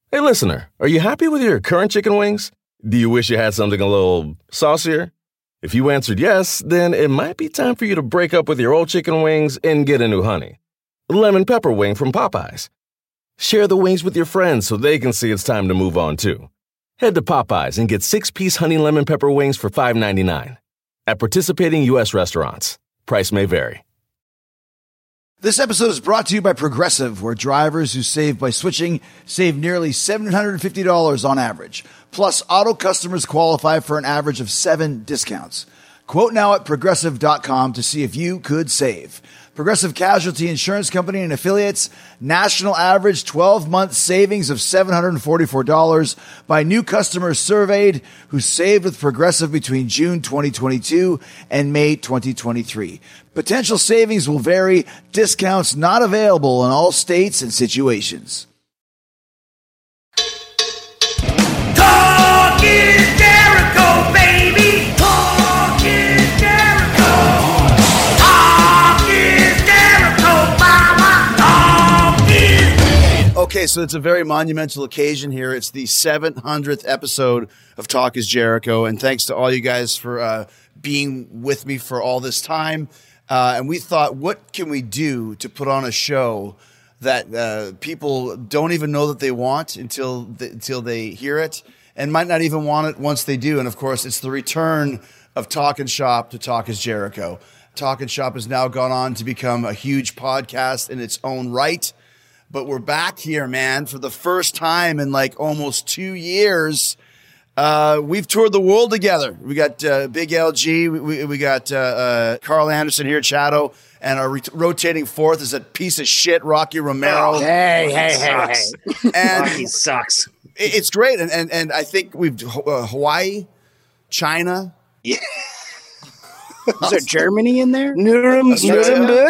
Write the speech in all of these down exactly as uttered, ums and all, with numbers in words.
Hey, listener, are you happy with your current chicken wings? Do you wish you had something a little saucier? If you answered yes, then it might be time for you to break up with your old chicken wings and get a new honey. Lemon pepper wing from Popeyes. Share the wings with your friends so they can see it's time to move on, too. Head to Popeyes and get six-piece honey lemon pepper wings for five ninety-nine. At participating U S restaurants. Price may vary. This episode is brought to you by Progressive, where drivers who save by switching save nearly seven hundred fifty dollars on average. Plus, auto customers qualify for an average of seven discounts. Quote now at progressive dot com to see if you could save. Progressive Casualty Insurance Company and Affiliates, national average twelve-month savings of seven hundred forty-four dollars by new customers surveyed who saved with Progressive between June twenty twenty-two and May twenty twenty-three. Potential savings will vary. Discounts not available in all states and situations. Talk is Jericho, baby. Talk is Jericho. Talk is Jericho, mama. Talk is. Okay, so it's a very monumental occasion here. It's the seven hundredth episode of Talk is Jericho, and thanks to all you guys for uh, being with me for all this time. Uh, and we thought, what can we do to put on a show that uh, people don't even know that they want until th- until they hear it, and might not even want it once they do. And of course, it's the return of Talkin' Shop to Talk is Jericho. Talkin' Shop has now gone on to become a huge podcast in its own right. But we're back here, man, for the first time in like almost two years. Uh, we've toured the world together. We got uh, Big L G. We, we, we got uh, uh, Carl Anderson here, Chato. And our re- rotating fourth is that piece of shit, Rocky Romero. Oh, hey, hey, hey, hey. And Rocky sucks. it- It's great. And, and, and I think we've uh, Hawaii, China. Yeah. Is there Germany in there? Nurem- Nuremberg?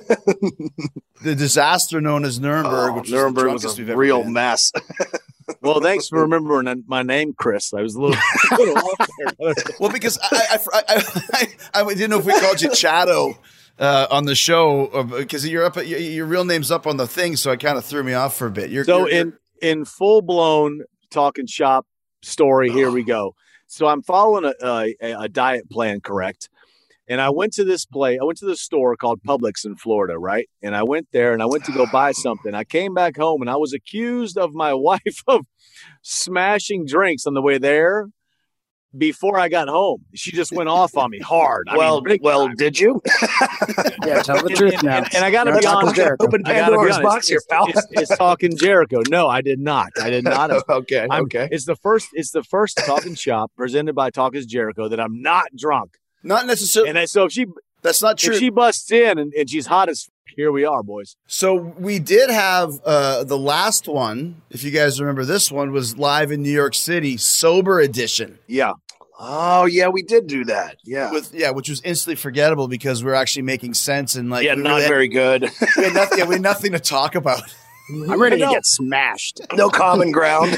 The disaster known as Nuremberg, Oh, which Nuremberg was was the drunkest a we've ever real been. mess. Well, thanks for remembering my name, Chris. I was a little, a little off there. Well, because I, I, I, I, I didn't know if we called you Chato uh, on the show because you're up. Your, your real name's up on the thing, so it kind of threw me off for a bit. You're, So you're, in in full blown Talking Shop story, here we go. So I'm following a, a a diet plan, correct? And I went to this place. I went to this store called Publix in Florida, right? And I went there and I went to go buy something. I came back home and I was accused of my wife of smashing drinks on the way there before I got home. She just went off on me hard. I well, mean, big well, time. did you? Yeah, tell the And, truth and- now. and- and I got to You're be talking honest. Jericho. Open I gotta be Pandora's honest. box here, It's, pal. it's, it's talking Jericho. No, I did not. I did not. okay, I'm- okay. It's the first. It's the first Talking Shop presented by Talk is Jericho that I'm not drunk. not necessarily. And I, so if she That's not true. if she busts in and, and she's hot as f- here we are, boys. So we did have uh, the last one, if you guys remember this one, was live in New York City, Sober Edition. Yeah. Oh, yeah, we did do that. Yeah. With yeah, which was instantly forgettable because we are actually making sense and like yeah, we not really- very good. we had nothing, yeah, we had nothing to talk about. I'm ready to No. get smashed. No common ground.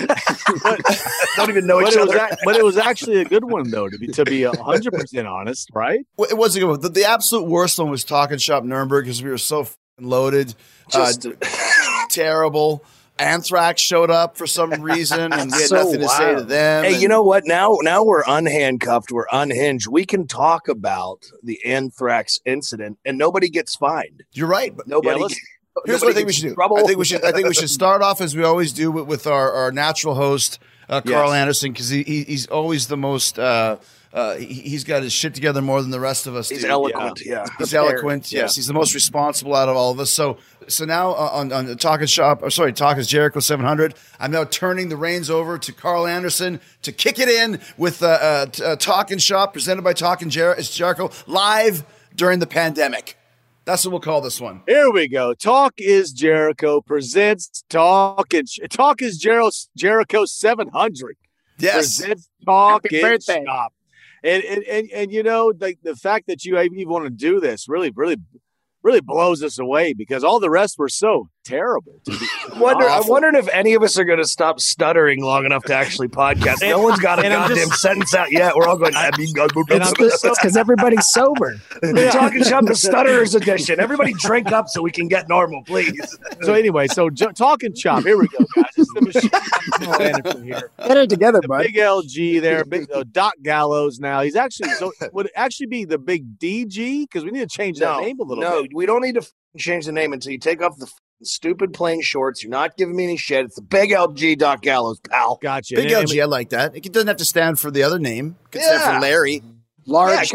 Don't even know But each it, was other. ac- but it was actually a good one though, to be to be a hundred percent honest, right? Well, it was a good one. The, the absolute worst one was Talking Shop Nuremberg because we were so fucking loaded, Just- uh, terrible. Anthrax showed up for some reason, and we had So nothing to say to wild. them. Hey, and- you know what? Now, now we're unhandcuffed. We're unhinged. We can talk about the anthrax incident, and nobody gets fined. you're right. But Nobody. let's- here's what I nobody think we gets should in do. trouble. I think we should. I think we should start off as we always do with, with our, our natural host, uh, Carl Yes. Anderson, because he, he he's always the most. Uh, uh, he, he's got his shit together more than the rest of us. He's do. eloquent. Yeah. He's eloquent. Yeah. Yes, he's the most responsible out of all of us. So, so now uh, on on the Talking Shop, or sorry, Talk is Jericho seven hundred. I'm now turning the reins over to Carl Anderson to kick it in with uh, uh, t- uh, Talking Shop presented by Talking Jer- is Jericho live during the pandemic. That's what we'll call this one. Here we go. Talk is Jericho presents Talk and Talk is Jericho Jericho seven hundred. Yes. Presents Talk Happy and birthday. Shop. And, and and and you know, like the fact that you even want to do this really, really, really blows us away because all the rest were so terrible. To be Wonder, I'm awful. wondering if any of us are going to stop stuttering long enough to actually podcast. No one's got a and I'm goddamn just- sentence out yet. We're all going. I mean, And I'm just so- It's because everybody's sober. Talking Shop the Stutterers Edition. Everybody drink up so we can get normal, please. So anyway, so j- talking chop. Here we go, guys. It's the machine gun standing from here. Get it together, The bud. big L G there, big uh, Doc Gallows now. He's actually, so would it actually be the big D G? Because we need to change that No, name a little no, bit. we don't need to f- change the name until you take off the f- stupid plain shorts. You're not giving me any shit. It's the big L G Doc Gallows, pal. Gotcha. Big And- L G, I like that. It doesn't have to stand for the other name. It can stand Yeah. for Larry. Large. Yeah,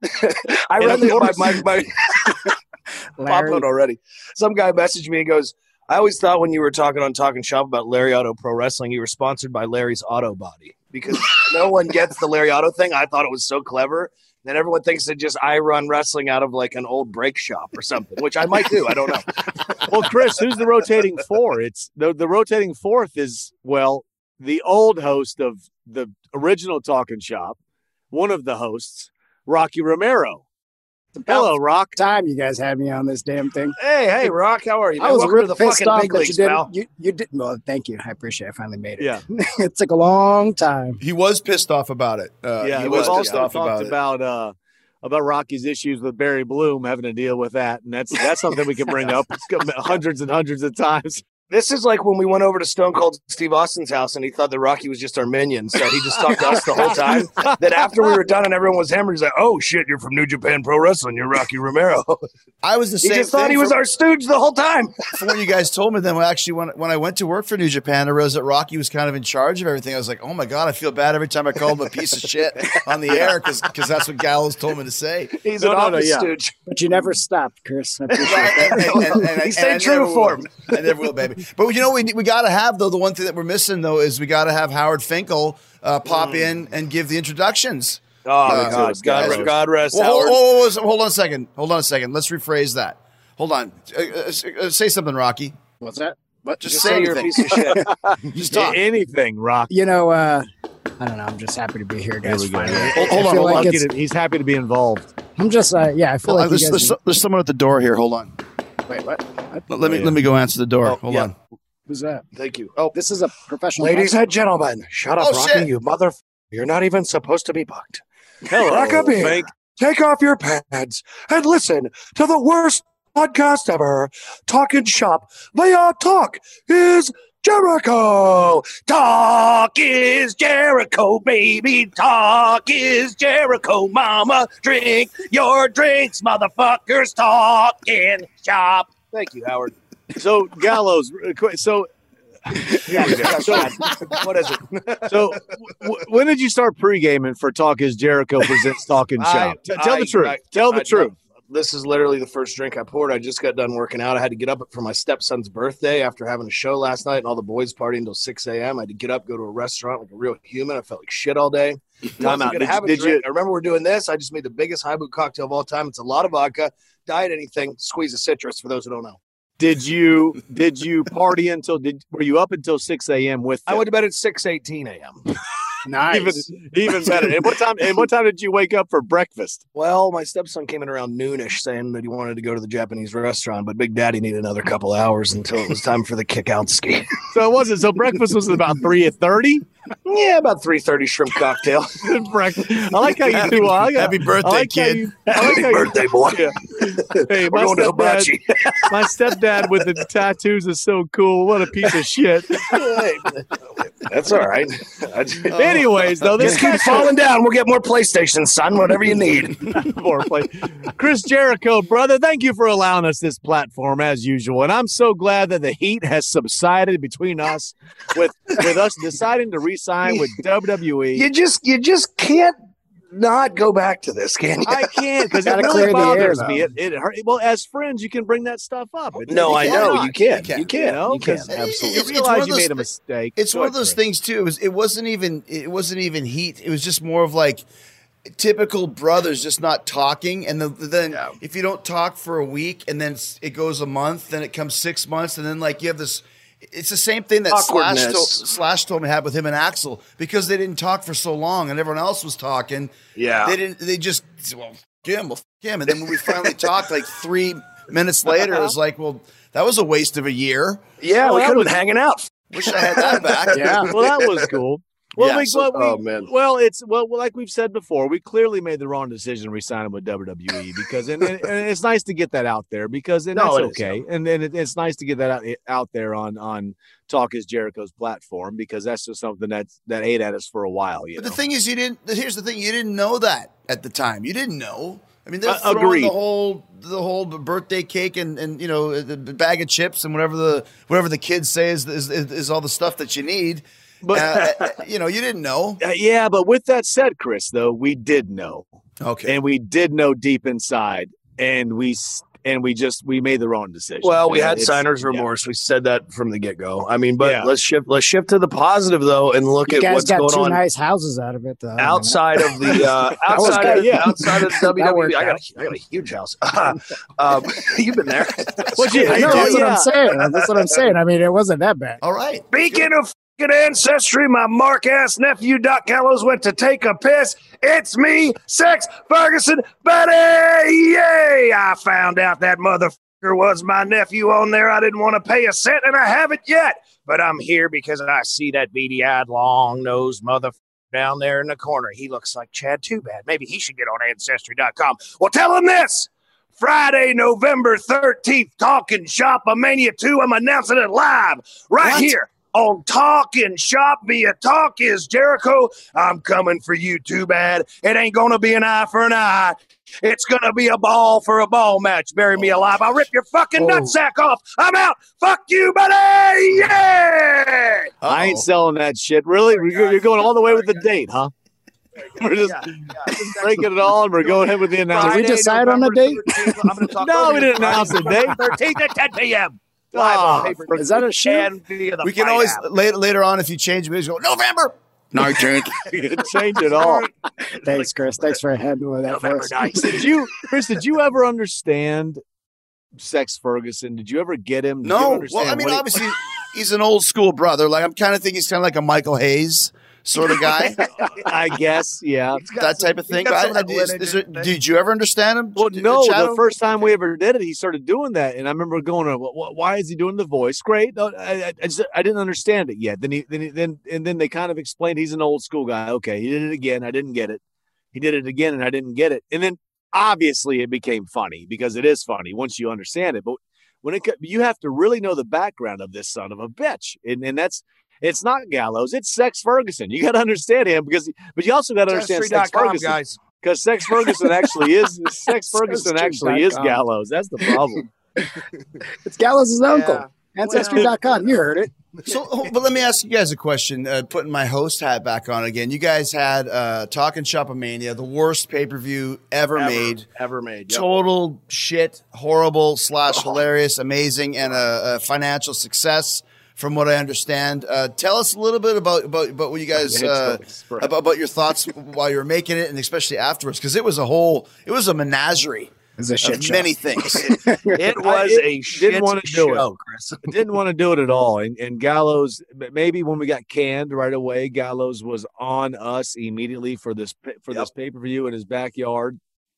I And read of the, my, course- my, my Larry. pop out already. Some guy messaged me and goes, I always thought when you were talking on Talking Shop about Larry Auto Pro Wrestling, you were sponsored by Larry's Auto Body because no one gets the Larry Auto thing. I thought it was so clever. Then everyone thinks that just I run wrestling out of like an old break shop or something, which I might do. I don't know. Well, Chris, who's the rotating four? It's the the rotating fourth is, well, the old host of the original Talking Shop, one of the hosts, Rocky Romero. Hello, Rock. Time you guys had me on this damn thing. Hey, hey, Rock, how are you? I Man, was welcome real to the pissed fucking off big that you leagues, didn't. pal. You, you did. Well, thank you. I appreciate. it. I finally made it. Yeah. It took a long time. He was pissed off about it. Uh, Yeah, he we've was pissed also off talked about it. about uh, about Rocky's issues with Barry Bloom, having to deal with that, and that's that's something we can bring up hundreds and hundreds of times. This is like when we went over to Stone Cold Steve Austin's house and he thought that Rocky was just our minion. So he just talked to us the whole time. Then after we were done and everyone was hammered, he's like, oh, shit, you're from New Japan Pro Wrestling. You're Rocky Romero. I was the He same just thought thing he was from- our stooge the whole time. from what you guys told me. Then when actually when, when I went to work for New Japan, I realized that Rocky was kind of in charge of everything. I was like, oh my God, I feel bad every time I call him a piece of shit on the air because that's what Gallows told me to say. He's No, an no, no, office yeah. stooge. But you never stopped, Chris. I appreciate Right, that. and- and- and- and- He and stayed I true never to will. form. I never will, baby. But you know, we we got to have though the one thing that we're missing though is we got to have Howard Finkel uh, pop in and give the introductions. Oh, Uh, God, God, guys. God rest Well, hold, Howard. hold, hold, hold on a second. Hold on a second. Let's rephrase that. Hold on. Uh, uh, uh, say something, Rocky. What's that? What? Just, Just say say you're a anything. piece of shit. Just talk. Anything, Rock. You know, uh, I don't know. I'm just happy to be here, guys. we go. finally. Hold- hold I on, feel hold like on. it's- He's happy to be involved. I'm just, uh, yeah. I feel Hold on. like There's, you guys. there's, there's someone at the door here. Hold on. Wait, what? what? Let me let me go answer the door. Oh, Hold yeah. on. Who's that? Thank you. Oh, This is a professional. ladies and gentlemen, shut up, Oh, Rocky, shit. you mother. You're not even supposed to be booked. Hello, Rock up here. Frank. Take off your pads and listen to the worst podcast ever. Talking Shop via Talk is Jericho. Talk is Jericho, baby. Talk is Jericho, mama. Drink your drinks, motherfuckers. Talking Shop. Thank you, Howard. So Gallows. uh, qu- So Yeah, so, what is it? so w- when did you start pre-gaming for Talk Is Jericho presents Talking Shop? I- T- tell I- the truth. I- tell the I- truth. This is literally the first drink I poured. I just got done working out. I had to get up for my stepson's birthday after having a show last night and all the boys partying until six a.m. I had to get up, go to a restaurant like a real human. I felt like shit all day. Time I out. was gonna Did, have a did drink. you? I remember we're doing this. I just made the biggest high boot cocktail of all time. It's a lot of vodka, diet anything, squeeze of citrus for those who don't know. Did you? Did you party until? Did were you up until six a.m. with? I them? went to bed at six eighteen a.m. Nice. even even better. And what time? And what time did you wake up for breakfast? Well, my stepson came in around noonish saying that he wanted to go to the Japanese restaurant, but Big Daddy needed another couple hours until it was time for the kick out ski. So it wasn't. So breakfast was about three at thirty. Yeah, about three thirty shrimp cocktail. Breakfast. I like how you do. I like, Happy birthday, I like how kid. you- I like Happy how you- birthday, boy. Yeah. Hey, We're my going to stepdad, hibachi. my stepdad with the tattoos is so cool. What a piece of shit. Hey, that's all right. I just, Anyways, though, this just keep special falling down. We'll get more PlayStation, son. Whatever you need. more play. Chris Jericho, brother, thank you for allowing us this platform as usual. And I'm so glad that the heat has subsided between us with with us deciding to re-sign with W W E. You just, you just can't not go back to this, can you? I can't because it Gotta really clear the air, bothers me. though. It, it hurt. Well, as friends, you can bring that stuff up. It- no, you I can't know not. you can. You can. You can. You know, You can. 'cause Absolutely. You It's- it's one realize of you those made a thi- mistake. It's Go one of ahead, those Chris. things too. It was it wasn't even it wasn't even heat. It was just more of like typical brothers just not talking, and the, then Yeah. if you don't talk for a week and then s- it goes a month, then it comes six months, and then like you have this. It's the same thing that Slash Awkwardness. told, Slash told me had with him and Axel because they didn't talk for so long and everyone else was talking. Yeah. they didn't. They just well, f- him, well, f- him, and then when we finally talked, like three minutes later, it was like, well, that was a waste of a year. Yeah, Well, we that could have was- been hanging out. Wish I had that back. Yeah. Well, that was cool. Well, Yeah, we, so- well, we- oh, man. well, it's well, like we've said before, we clearly made the wrong decision to resign him with W W E because, and, and, and it's nice to get that out there because, and No, that's it is, okay, and then it, it's nice to get that out, out there on on Talk Is Jericho's platform because that's just something that's that ate at us for a while. You But know? the thing is, you didn't. Here's the thing: you didn't know that at the time. You didn't know. I mean, they're Uh, throwing agreed. the whole the whole birthday cake and, and you know the bag of chips and whatever the whatever the kids say is is, is all the stuff that you need. But- uh, you know, you didn't know. Uh, yeah, but with that said, Chris, though, we did know, Okay. and we did know deep inside, and we s- and we just we made the wrong decision. Well, we Yeah, had it's- signer's yeah. remorse. We said that from the get go. I mean, but Yeah. let's shift. Let's shift to the positive though, and look You at guys what's got going two on nice houses out of it, though. outside of the uh, was outside good, of yeah. outside of the W W E. worked I got a, I got a huge house. um, you've been there. What'd you- I know, Yeah, that's what yeah. I'm saying. That's what I'm saying. I mean, it wasn't that bad. All right. Speaking of fucking ancestry, my mark ass nephew Doc Gallows went to take a piss. It's me, Sex Ferguson, buddy. Yay! I found out that motherfucker was my nephew on there. I didn't want to pay a cent, and I haven't yet. But I'm here because I see that beady-eyed, long-nosed motherfucker down there in the corner. He looks like Chad Too Bad. Maybe he should get on Ancestry dot com. Well, tell him this. Friday, November thirteenth, Talking Shop a Mania two. I'm announcing it live right What? here on Talking Shop via Talk Is Jericho. I'm coming for you, Too Bad. It ain't going to be an eye for an eye. It's going to be a ball for a ball match. Bury me alive. I'll rip your fucking Oh. nutsack off. I'm out. Fuck you, buddy. Yeah. I ain't selling that shit. Really? You're, you're going all the way with the date, huh? We're just, just breaking it all, and we're going ahead with the Did we announcement. decide on the date? I'm going to talk No, we didn't announce the date. thirteenth at ten p.m. Oh, Is that a shoot? We can always later later on if you change it, go November nineteenth. change it all. Thanks, Chris. Thanks for handling that for us. Did you, Chris? Did you ever understand Sex Ferguson? Did you ever get him? Did you ever No, understand well, I mean, what he- obviously, he's an old school brother. Like I'm kind of thinking he's kind of like a Michael Hayes sort of guy, I guess, yeah. that type of thing. got some I- I- of that is- is there- did you ever understand him? Well, Ch- no, Shadow? the first time we ever did it, he started doing that, and I remember going, "Wh- wh- "Why is he doing the voice?" Great, no, I, I, I, just, I didn't understand it yet. Then he, then, he, then, and then they kind of explained he's an old school guy. Okay, he did it again. I didn't get it. He did it again, and I didn't get it. And then obviously it became funny because it is funny once you understand it. But when it, co- you have to really know the background of this son of a bitch, and and that's. It's not Gallows. It's Sex Ferguson. You got to understand him because, but you also got to understand Sex Ferguson, guys. because Sex Ferguson actually is Sex Ferguson actually is Ancestry dot com. Gallows. That's the problem. It's Gallows' uncle. Yeah. Ancestry dot com. You heard it. So, oh, but let me ask you guys a question. Uh, putting my host hat back on again. You guys had uh, Talking Shopomania, the worst pay per view ever, Ever made. Ever made. Yep. Total shit, horrible slash hilarious, amazing, and a, a financial success. From what I understand, uh, tell us a little bit about about, about what you guys uh, about, about your thoughts while you were making it, and especially afterwards, because it was a whole, it was a menagerie It's a shit of show. many things. It was I- it a didn't shit wanna do it. show, Chris. Didn't want to do it at all. And, and Gallows, maybe when we got canned right away, Gallows was on us immediately for this pa- for this pay per view in his backyard,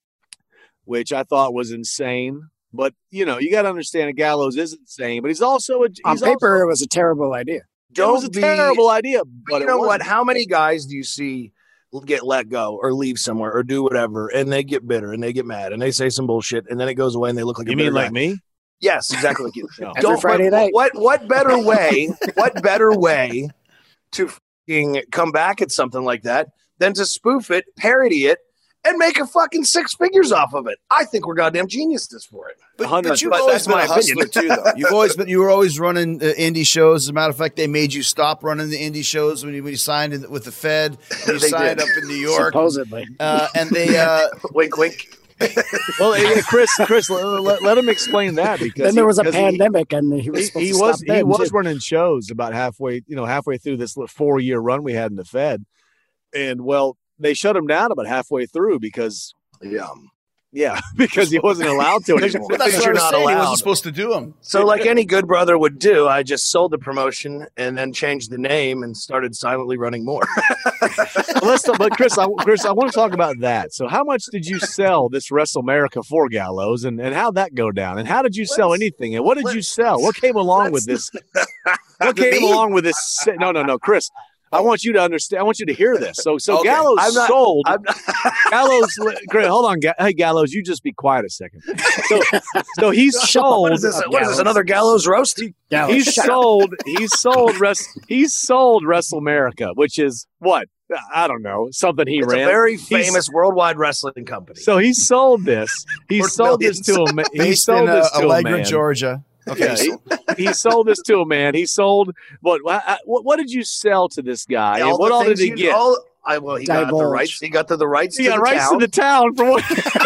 which I thought was insane. But you know, you got to understand, that Gallows is insane, but he's also a he's On paper, also, it was a terrible idea. it was a Don't be- terrible idea. But you it know what? wasn't. How many guys do you see get let go or leave somewhere or do whatever, and they get bitter and they get mad and they say some bullshit, and then it goes away and they look like You a mean bitter like guy? me? Yes, exactly like you. No. Every Don't- Friday what, night. What what better way? What better way to fucking come back at something like that than to spoof it, parody it, and make a fucking six figures off of it? I think we're goddamn geniuses for it. But, Hundred- but you've but always that's been my a hustler too, though. You've always been. You were always running uh, indie shows. As a matter of fact, they made you stop running the indie shows when you, when you signed in with the Fed. When you They signed did. up in New York, Supposedly. uh, and they. Uh, Wink, wink. Well, yeah, Chris, Chris, let, let, let him explain that because Then there he- was a because he- pandemic, and he was He, supposed he to was stop he then, was too. running shows about halfway, you know, halfway through this four year run we had in the Fed, and well, they shut him down about halfway through because Yeah. yeah, because he wasn't allowed to anymore. but that's Because what I you're was not saying. He allowed. wasn't supposed to do them. So, like any good brother would do, I just sold the promotion and then changed the name and started silently running more. Well, let's talk, but Chris, I, Chris, I want to talk about that. So, how much did you sell this WrestleAmerica for, Gallows, and and how'd that go down? And how did you sell Let's- anything? And what did you let's- sell? What came along with let's- this? What came Me? along with this? No, no, no, Chris. I want you to understand. I want you to hear this. So, so Okay, Gallows I'm not- sold. I'm not- Gallows, great. Hold on, Ga- hey Gallows, you just be quiet a second. So, so he's sold. What is this? What is this? Another Gallows roast? He's sold. He's sold. Rest. He's sold Wrestle America, which is what I don't know, something he It's ran. a very He's- famous worldwide wrestling company. So he sold this. He Worth sold this to a man. He Based sold in uh, this to a Allegra, man. Georgia. Okay, Yeah, so- he, he sold this to a man. He sold what? What, what did you sell to this guy? And all what the all did things he you- get? all- I, well, he got the Divulge. rights. He got to the rights. He to got the rights town. to the town for what?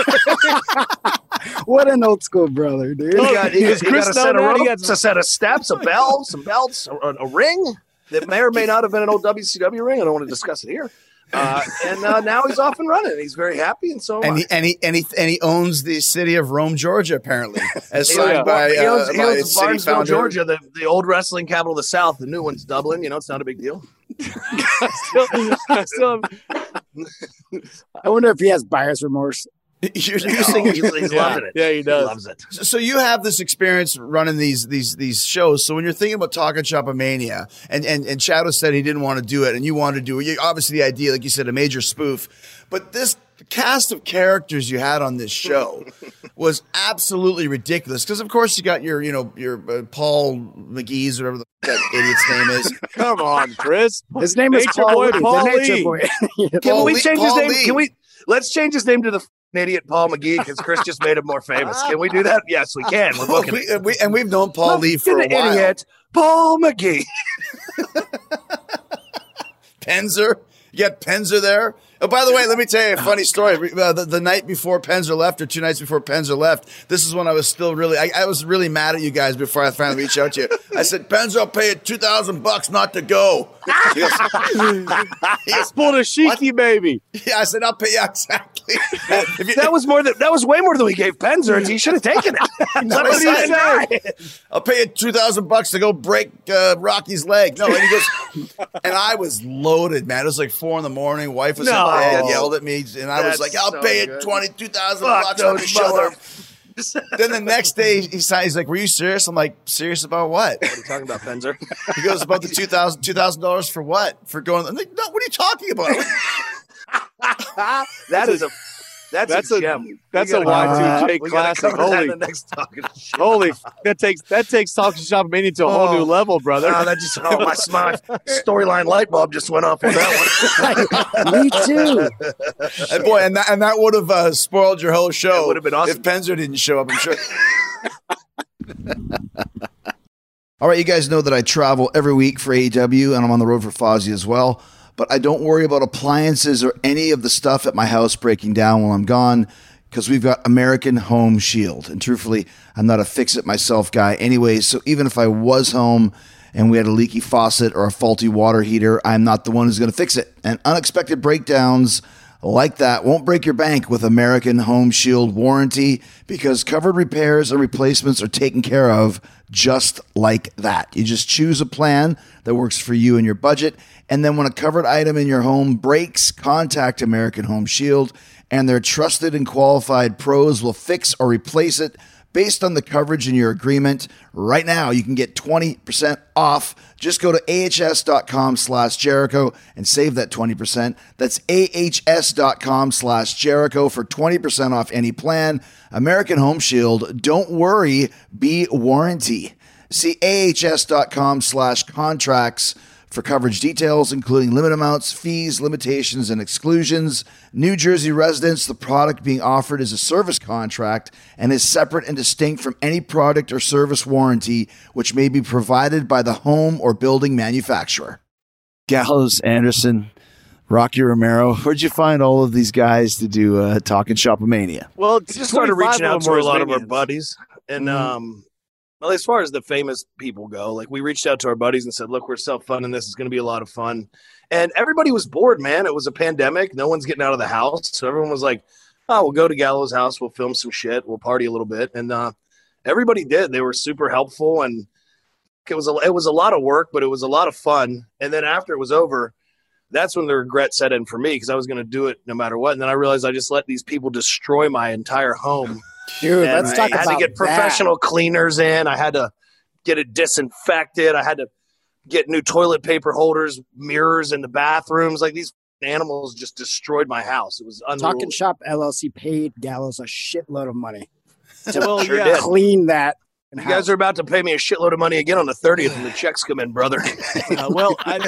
What an old school brother, dude. He got, he, Does he got Chris a set of know that? He ropes, got- a set of steps, a bell, some belts, a, a ring that may or may not have been an old W C W ring. I don't want to discuss it here. Uh, and uh, now he's off and running. He's very happy, and so am and I. he and he and he and he owns the city of Rome, Georgia, apparently, as He signed owns- by, he owns, uh, he by owns its city Barnesville, founder. Georgia, the, the old wrestling capital of the South. The new one's Dublin. You know, it's not a big deal. still, I still, I wonder if he has buyer's remorse. You're He's, using he's, he's Yeah. loving it. Yeah, he does. loves it. So you have this experience running these these these shows. So when you're thinking about Talking Shop Mania, and and and Shadow said he didn't want to do it, and you wanted to do it. You, obviously, the idea, like you said, a major spoof. But this cast of characters you had on this show was absolutely ridiculous. Because of course you got your you know your uh, Paul McGee's, whatever the, that idiot's name is. Come on, Chris. His name is Nature Paul Boy Lee, the Paul Nature Lee. Boy. Can Paul we Lee- change Paul his name? Lee. Can we? Let's change his name to the f- idiot Paul McGee because Chris just made him more famous. Can we do that? Yes, we can. We're Well, booking we, it. we, and we've known Paul Look Lee at for a the while. idiot Paul McGee. Penzer. You got Penzer there. Oh, by the way, let me tell you a funny story. Uh, the, the night before Penzer left, or two nights before Penzer left, this is when I was still really, I, I was really mad at you guys before I finally reached out to you. I said, Penzer, I'll pay you two thousand bucks not to go. He goes, he goes, Pulled a Sheiky baby. yeah, I said, I'll pay you exactly. If you, That was more than that was way more than we gave Penzer. He should have taken it. what Let he him said. die. I'll pay you two thousand bucks to go break uh, Rocky's leg. No, and he goes, and I was loaded, man. It was like four in the morning. Wife was No. in bed, yelled at me, and I was That's like, I'll so pay you good. twenty-two thousand Fuck bucks for the those show. mother- Then the next day, he signed, he's like, were you serious? I'm like, serious about what? What are you talking about, Penzer? He goes, about the two thousand dollars two thousand dollars for what? For going, I'm like, no, what are you talking about? That is a that's, That's a, a- gem. that's We a gotta- Y two K we gotta classic. cover that Holy- in the next talking shit. Holy, that takes that takes Talking Shop Mania to a whole new level, brother. Oh, that just oh, my, my storyline light bulb just went off on that one. Me too. And boy, and that, and that would have uh, spoiled your whole show. It would have been awesome. if Penzer didn't show up, I'm sure. All right, you guys know that I travel every week for A E W, and I'm on the road for Fozzy as well. But I don't worry about appliances or any of the stuff at my house breaking down while I'm gone, because we've got American Home Shield. And truthfully, I'm not a fix-it myself guy anyways, so even if I was home and we had a leaky faucet or a faulty water heater, I'm not the one who's going to fix it. And unexpected breakdowns like that won't break your bank with American Home Shield warranty, because covered repairs and replacements are taken care of just like that. You just choose a plan that works for you and your budget, and then when a covered item in your home breaks, contact American Home Shield, and their trusted and qualified pros will fix or replace it based on the coverage in your agreement. Right now, you can get twenty percent off. Just go to ahs.com slash Jericho and save that twenty percent. That's ahs.com slash Jericho for twenty percent off any plan. American Home Shield, don't worry, be warranty. See ahs.com slash contracts for coverage details, including limit amounts, fees, limitations, and exclusions. New Jersey residents, the product being offered is a service contract and is separate and distinct from any product or service warranty, which may be provided by the home or building manufacturer. Gallows, Anderson, Rocky Romero, where'd you find all of these guys to do uh, Talking Shopomania? Well, We just started twenty-five reaching of out them to were a lot of our minions. buddies, and Mhm. um, well, as far as the famous people go, like we reached out to our buddies and said, "Look, we're self-funding this. It's going to be a lot of fun," and everybody was bored. Man, it was a pandemic. No one's getting out of the house, so everyone was like, "Oh, we'll go to Gallows' house. We'll film some shit. We'll party a little bit," and uh, everybody did. They were super helpful, and it was a it was a lot of work, but it was a lot of fun. And then after it was over, that's when the regret set in for me, because I was going to do it no matter what. And then I realized I just let these people destroy my entire home. Dude, And let's I talk had about to get professional cleaners in. I had to get it disinfected. I had to get new toilet paper holders, mirrors in the bathrooms. Like these animals just destroyed my house. It was unreal. Talking Shop L L C paid Gallows a shitload of money to Well, Sure yeah. did. clean that. You guys are about to pay me a shitload of money again on the thirtieth when the checks come in, brother. Uh, well, I,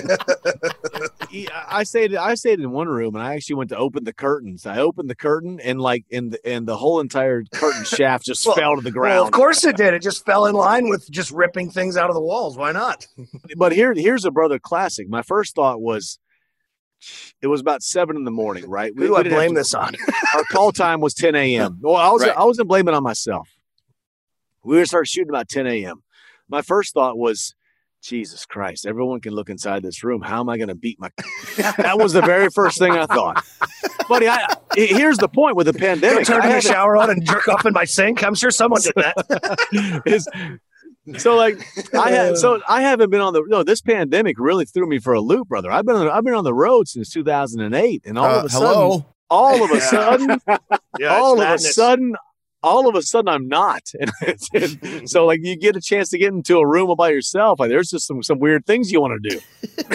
I stayed. I stayed in one room, and I actually went to open the curtains. I opened the curtain, and like, and the, and the whole entire curtain shaft just Well- fell to the ground. Well, of course it did. It just fell in line with just ripping things out of the walls. Why not? But here, here's a brother classic. My first thought was, it was about seven in the morning, right? Who do I didn't have blame to- this on? Our call time was ten a.m. Well, I was Right. I wasn't blaming it on myself. We were gonna start shooting about ten a.m. My first thought was, Jesus Christ, everyone can look inside this room. How am I going to beat my? That was the very first thing I thought, buddy. I, here's the point with the pandemic. Turn I the haven't- shower on and jerk off in my sink. I'm sure someone did that. is so like I had so I haven't been on the no this pandemic really threw me for a loop, brother. I've been on, I've been on the road since two thousand eight, and all Uh, of a sudden, hello. all of a Yeah. sudden, Yeah, all it's of a madness. sudden, all of a sudden, I'm not. And, it's- and so like you get a chance to get into a room all by yourself, like there's just some some weird things you want to do.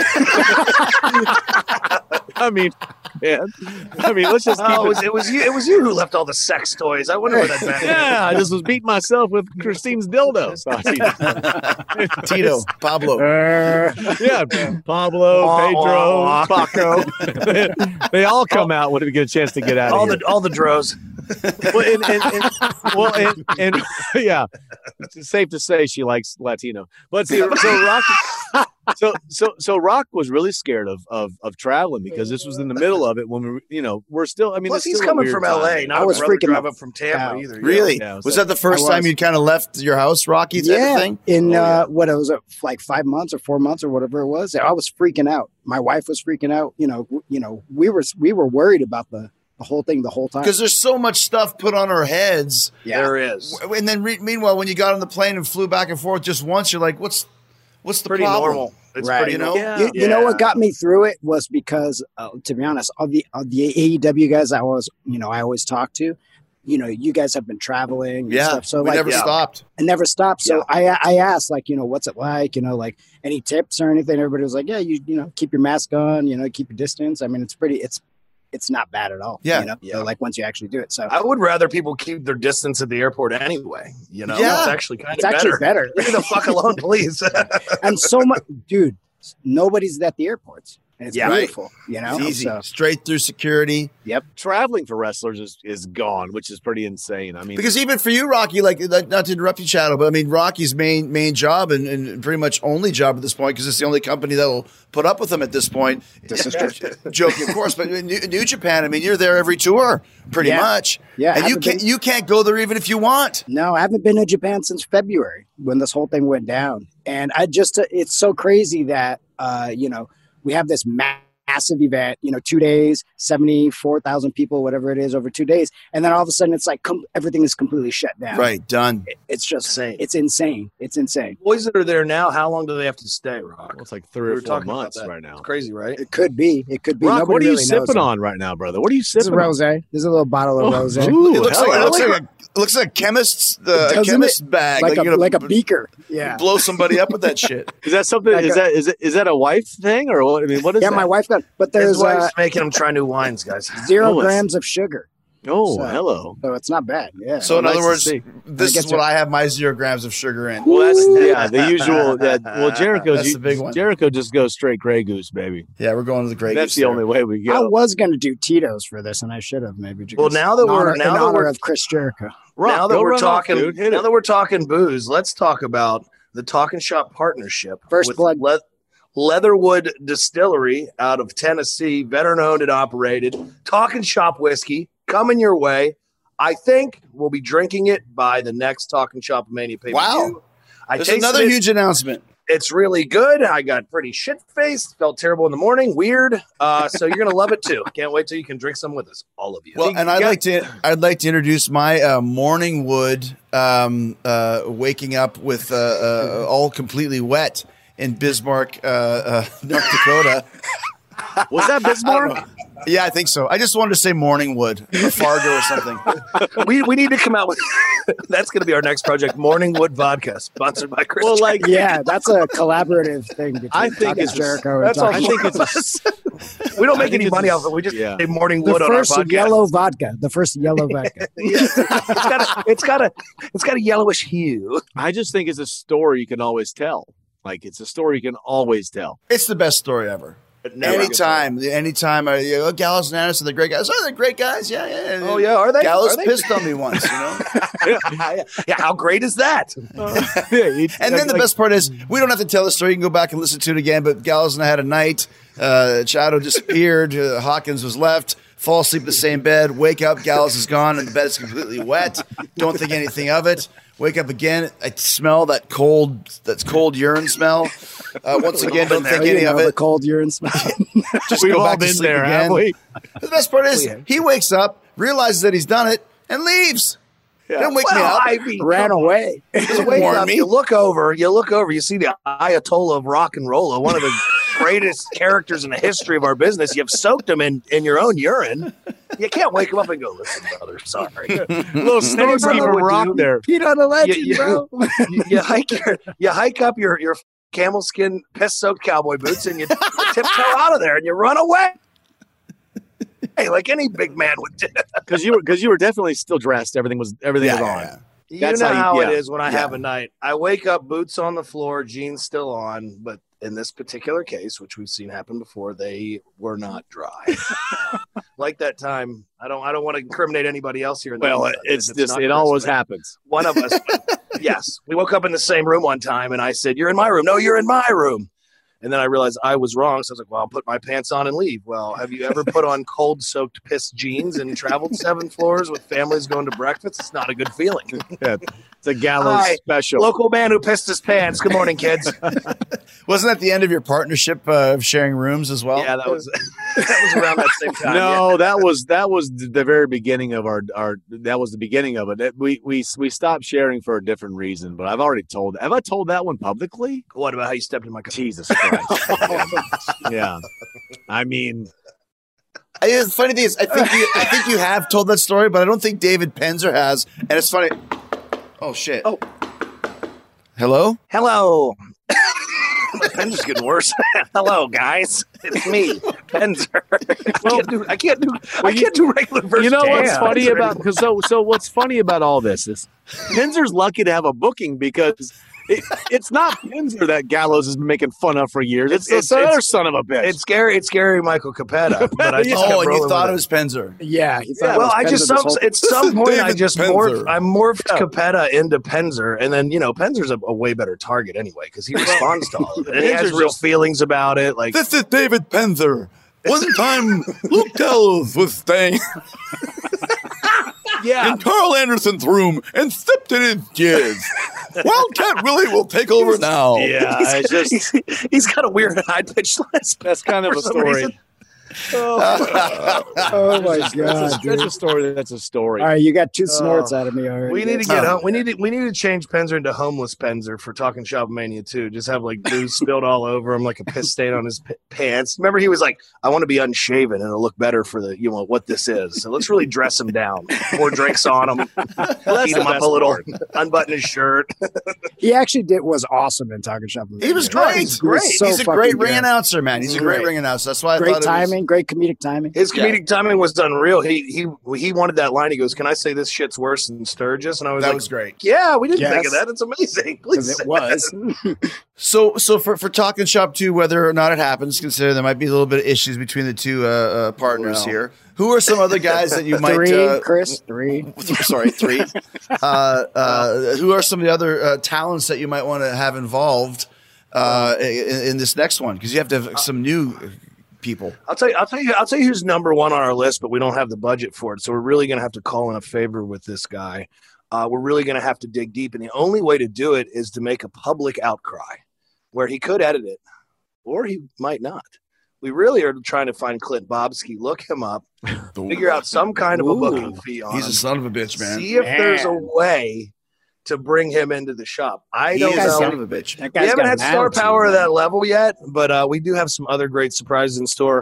I mean, man. I mean, let's just keep Oh, it it. was, it was you. It was you who left all the sex toys. I wonder where that went. Yeah, I just was beating myself with Christine's dildo. So, Tito, Pablo. yeah, Pablo, Pedro, Paco. They all come out when we get a chance to get out of All here. the all the dros. well, and, and, and, well, and, and yeah, it's safe to say she likes Latino. But see, so Rock, so so so Rock was really scared of of of traveling because this was in the middle of it when we, you know, we're still. I mean, Plus, it's he's still a coming weird from time. L A. Not I was a brother freaking drive out. up from Tampa out. either. Really? Yeah, it was was like- that the first I time was. you kind of left your house, Rocky? Type Yeah, of thing? in Oh, yeah. uh, what it was, uh, like five months or four months or whatever it was. I was freaking out. My wife was freaking out. You know, w- you know, we were we were worried about the, the whole thing the whole time. Because there's so much stuff put on our heads. Yeah. There is. And then re- meanwhile, when you got on the plane and flew back and forth just once, you're like, what's what's the Pretty problem? normal. It's Right. pretty You know? normal. You, you know what Yeah. got me through it was because, uh, to be honest, of the of the A E W guys I was, you know, I always talk to, you know, you guys have been traveling and Yeah, stuff. So we like, never yeah. stopped. I never stopped. So I I asked, like, you know, what's it like? You know, like any tips or anything? Everybody was like, yeah, you you know, keep your mask on, you know, keep your distance. I mean, it's pretty, it's it's not bad at all. Yeah. You know, Yeah. So, like once you actually do it. So I would rather people keep their distance at the airport anyway. You know, Yeah. it's actually kind it's of actually better. better. Leave me the fuck alone, please. And so much, dude, nobody's at the airports. And it's Yeah. beautiful, you know? It's easy. So, Straight through security. traveling for wrestlers is, is gone, which is pretty insane. I mean, Because even for you, Rocky, like, like not to interrupt you, Shadow, but I mean, Rocky's main main job and, and pretty much only job at this point, because it's the only company that will put up with him at this point. This is true. Joking, of course, but in New, New Japan, I mean, you're there every tour, pretty Yeah. much. Yeah, and you haven't can't been- you can't go there even if you want. No, I haven't been to Japan since February when this whole thing went down. And I just, it's so crazy that, uh, you know, we have this ma- massive event, you know, two days, seventy-four thousand people, whatever it is, over two days. And then all of a sudden it's like com- everything is completely shut down. Right, done. It's just, Insane. it's insane. It's insane. Boys that are there now, how long do they have to stay, Rock? well, it's like We three or were four talking about months that. right now. It's crazy, right? It could be. It could be. Rock, Nobody what are you really knows sipping it. on right now, brother? What are you This is sipping on? rosé. There's a little bottle of Oh, rosé. ooh, It looks hell like, it yeah. looks like, a, it looks like a chemist's the a Doesn't chemist's it? bag, Like, you're a, gonna like a beaker. Yeah. blow somebody up with that shit. Is that something? Like is a- that is it is that a wife thing or what? I mean, what is Yeah, that? my wife got, but His there's wife's uh, making them try new wines, guys. zero Oh, it's- grams of sugar. Oh, So- hello. So it's not bad. Yeah. So in nice other to words, see. this Get is what you. I have my zero grams of sugar in. Well, that's yeah, the usual. That well, Jericho's That's the big one. Jericho just goes straight Grey Goose, baby. Yeah, we're going to the Grey That's Goose the there. only way we I go. was going to do Tito's for this, and I should have maybe. Well, now that in we're- honor, now in that honor we're- of Chris Jericho. Rock, now that go we're run off, talking, dude. Hit now it. that we're talking booze, let's talk about the Talking Shop partnership. First with Blood. Le- Leatherwood Distillery out of Tennessee, veteran owned and operated. Talking Shop whiskey coming your way. I think we'll be drinking it by the next Talking Shop Mania pay per view. Wow. I There's tasted another it. huge announcement. It's really good. I got pretty shit faced. Felt terrible in the morning. Weird. Uh, so you're gonna love it too. Can't wait till you can drink some with us, all of you. Well, and I'd like to I'd like to introduce my uh, morning wood, um, uh, waking up with uh, uh, all completely wet in Bismarck, uh, uh, North Dakota. Was that Bismarck? Yeah, I think so. I just wanted to say Morningwood or Fargo or something. we we need to come out with that's going to be our next project, Morningwood Vodka, sponsored by Chris. Well, like, Yeah, that's a collaborative thing between I think Talking it's- Jericho and that's all. I Talking think it's a, we don't I make think any it's money a- off it. We just yeah. say Morningwood the on our first podcast. yellow vodka. The first yellow vodka. Yeah, it's got a, it's got a it's got a yellowish hue. I just think it's a story you can always tell. Like, it's a story you can always tell. It's the best story ever. never Anytime, anytime, I, you know, Gallows and Anderson, they're great guys. Oh, they're great guys. Yeah, yeah. Oh yeah, are they? Gallows Are they? pissed on me once, you know. yeah, yeah, how great is that? And then the best part is we don't have to tell the story. You can go back and listen to it again. But Gallows and I had a night. Uh, Shadow disappeared. Uh, Hawkins was left. Fall asleep in the same bed. Wake up. Gallows is gone, and the bed is completely wet. Don't think anything of it. Wake up again. I smell that cold. That's cold urine smell. Uh, once again, don't think You any know, of the it. cold urine smell. Just We've go all back to been sleep there, again. haven't we? The best part is We have. he wakes up, realizes that he's done it, and leaves. Don't wake me Well, up. I mean, Ran away. you wake warn up, me. you look over, you look over, you see the Ayatollah of rock and roll, one of the greatest characters in the history of our business. You've soaked him in, in your own urine. You can't wake him up and go, listen, brother, sorry. little story brother from would rock do. there. Pete on the legend, You- you- bro. you, you hike your, you hike up your, your camel skin piss soaked cowboy boots and you tiptoe out of there and you run away. Hey, like any big man would do. Because you were because you were definitely still dressed. Everything was everything was on. yeah. You That's know how you- how, yeah. it is when I Yeah. have a night. I wake up, boots on the floor, jeans still on, but in this particular case, which we've seen happen before, they were not dry. Like that time, I don't, I don't want to incriminate anybody else here. Well, It's it's just not it Chris, always but happens. One of us, yes, we woke up in the same room one time, and I said, "You're in my room." No, you're in my room. And then I realized I was wrong. So I was like, well, I'll put my pants on and leave. Well, have you ever put on cold soaked piss jeans and traveled seven floors with families going to breakfast? It's not a good feeling. Yeah, it's a gallows Hi, special. Local man who pissed his pants. Good morning, kids. Wasn't that the end of your partnership uh, of sharing rooms as well? yeah, that was that was around that same time. No, that was that was the very beginning of our our. That was the beginning of it. It- We we we stopped sharing for a different reason. But I've already told. Have I told that one publicly? Yeah. What about how you stepped in my car? Jesus Christ. Yeah, I mean, I, the funny thing is, I think you, I think you have told that story, but I don't think David Penzer has. And it's funny. Oh shit. Oh. Hello. Hello. My pen's just getting worse. Hello, guys. It's me, Penzer. I can't do. I can't do. I can't do regular verse. you know what's dance funny or about because so so what's funny about all this is Pinzer's lucky to have a booking because. It, it's not Pinzer that Gallows has been making fun of for years. It's, It's- it's the it's- other son of a bitch. It's scary. It's scary, Michael Capetta. But I just kept Oh, and you rolling thought with it was Penzer. Yeah. He thought Yeah, it well, was I Penzer just this some, whole- at some is point I David just Penzer. morphed. I morphed Capetta into Penzer, and then you know Penzer's a, a way better target anyway because he responds to all of it. And he has Penzer's real just- feelings about it. Like This is David Penzer. One time, Luke Gallows was staying yeah, in Carl Anderson's room and stepped in his jizz. Wildcat Willie will take over now. yeah. he's, It's just he's, he's got a weird high pitched lisp. that's kind of for a some story. reason. Oh my That's, god, a, dude. that's a story. That's a story. All right, you got two snorts out of me already. We need to get home. We need to we need to change Penzer into homeless Penzer for Talking Shop Mania too. Just have like booze spilled all over him, like a piss stain on his p- pants. Remember, he was like, "I want to be unshaven and it'll look better for the you know what this is." So let's really dress him down, pour drinks on him, That's beat the him up best a little, part. unbutton his shirt. He actually did was awesome in Talking Shop. He was Yeah. great. He's great. so He's a fucking great ring good. announcer, man. He's a great, Great. ring announcer. That's why I Great thought it was- timing, great comedic timing. His Yeah. comedic timing was unreal. He he he wanted that line. He goes, "Can I say this shit's worse than Sturgis?" And I was That like, was great. "Yeah, we didn't Yes. think of that. It's amazing." Please Because say it was. that. So, so for, for Talking Shop two, whether or not it happens, consider there might be a little bit of issues between the two uh, uh, partners Well. here. Who are some other guys that you might? Three, Uh, Chris, three. th- sorry, three. Uh, uh, who are some of the other uh, talents that you might want to have involved uh, in, in this next one? Because you have to have some new people. I'll tell you. I'll tell you. I'll tell you who's number one on our list, but we don't have the budget for it. So we're really going to have to call in a favor with this guy. Uh, we're really going to have to dig deep, and the only way to do it is to make a public outcry, where he could edit it, or he might not. We really are trying to find Clint Bobsky, look him up, figure out some kind of a booking fee on He's him. a son of a bitch, man. See if there's a Man. way to bring him into the shop. I He don't is a know. son of a bitch. That We guy's haven't got had an star attitude, power at man. that level yet, but uh, we do have some other great surprises in store.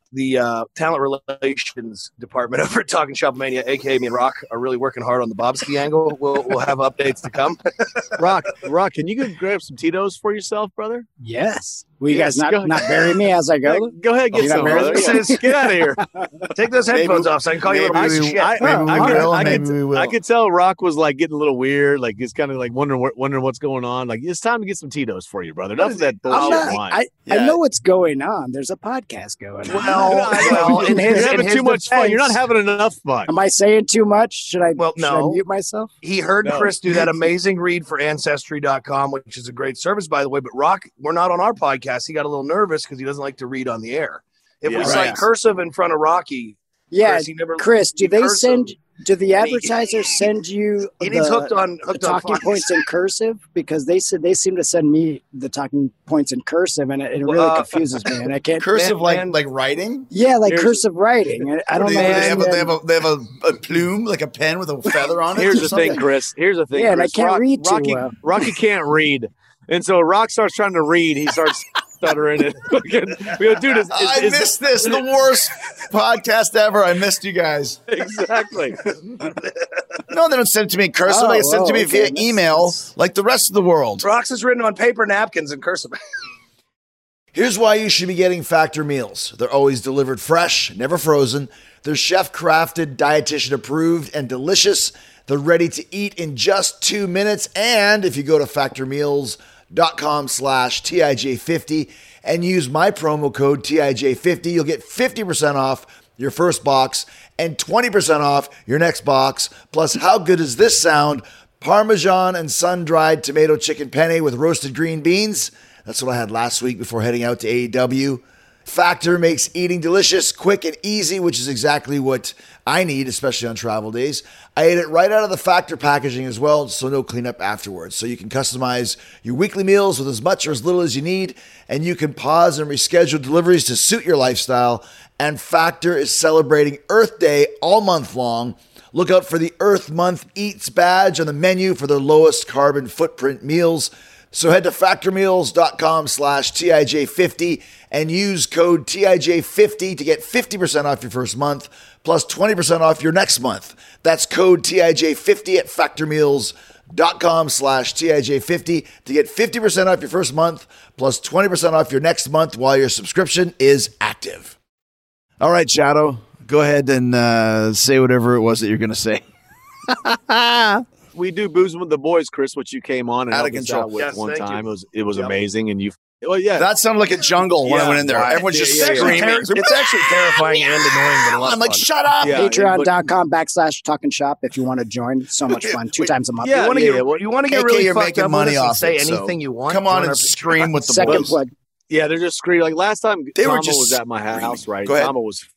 the uh, talent relations department over at Talking Shop Mania, aka me and Rock, are really working hard on the Bobski angle. We'll we'll have updates to come. Rock, Rock, can you go grab some Tito's for yourself, brother? Yes. Will you Yes, guys not, go- not bury me as I go? Yeah, go ahead, get You some, got married? brother. Yeah, get out of here. Take those headphones Maybe- off so I can call you a little maybe piece of we- shit. I, Maybe we I, could, will, I, maybe could, we will. I could tell Rock was like getting a little weird, like he's kind of like wondering what, wondering what's going on. Like it's time to get some Tito's for you, brother. Enough of that I'm bullshit not, wine. I, Yeah. I know what's going on. There's a podcast going on. Well, I know. well, in You're his, in having his too much fun. You're not defense, having enough fun. Am I saying too much? Should I, Well, should I no. mute myself? He heard No. Chris do that amazing read for Ancestry dot com, which is a great service, by the way. But Rock, we're not on our podcast. He got a little nervous because he doesn't like to read on the air. If Yeah, we right. cite cursive in front of Rocky, Yeah, Chris, he never Chris, do he they cursive. send, do the And he- advertisers send you And he's hooked the, on the hooked on talking Fox. points in cursive? Because they said they seem to send me the talking points in cursive, and it, it really Well, uh, confuses me. And I can't. Cursive, Man- like man- like writing. Yeah, like Here's- cursive writing. I, I What don't do know. they, how they have, to- a, they have a they have a, a plume, like a pen with a feather on it. Here's or the something? thing, Chris. Here's the thing. Yeah, and I Chris. can't Rock- read too Rocky, well. Rocky can't read, and so Rock starts trying to read. He starts stuttering it. We go, dude, is, is, I is- missed this. The worst podcast ever. I missed you guys. exactly. No, they don't send it to me in cursive. Oh, they send it to oh, me okay. via That's- email, like the rest of the world. Rox is written on paper napkins in cursive. Here's why you should be getting Factor meals. They're always delivered fresh, never frozen. They're chef crafted, dietitian approved, and delicious. They're ready to eat in just two minutes. And if you go to factormeals.com slash TIJ50 and use my promo code T I J fifty, you'll get fifty percent off your first box and twenty percent off your next box. Plus, how good does this sound? Parmesan and sun-dried tomato chicken penne with roasted green beans. That's what I had last week before heading out to A E W. Factor makes eating delicious, quick, and easy, which is exactly what I need, especially on travel days. I ate it right out of the Factor packaging as well, so no cleanup afterwards. So you can customize your weekly meals with as much or as little as you need, and you can pause and reschedule deliveries to suit your lifestyle. And Factor is celebrating Earth Day all month long. Look out for the Earth Month Eats badge on the menu for their lowest carbon footprint meals. So head to factormeals.com slash TIJ50 and use code T I J fifty to get fifty percent off your first month plus twenty percent off your next month. That's code T I J fifty at factormeals.com slash TIJ50 to get fifty percent off your first month plus twenty percent off your next month while your subscription is active. All right, Shadow, go ahead and uh, say whatever it was that you're going to say. We do boozing with the boys, Chris, which you came on and Out of helped us control. out with Yes, one thank you. time. It was it was Yep. amazing, and you. Well, yeah, That sounded like a jungle when I Yeah, went in there. right. Everyone's Yeah, just yeah, yeah. screaming. It's actually terrifying and annoying, but a lot I'm of like, fun. shut up. Yeah. Patreon.com backslash talking shop if you want to join. So much fun. Two times a month. Yeah, You want to yeah, get, yeah. Well, you want to K get K, really you're fucked making up money with us and off say it, so anything you want. Come Join on our and Patreon. scream with the Second boys. plug. yeah, they're just screaming. Like last time, They were Tama just was at my house, right? Go ahead. Tama was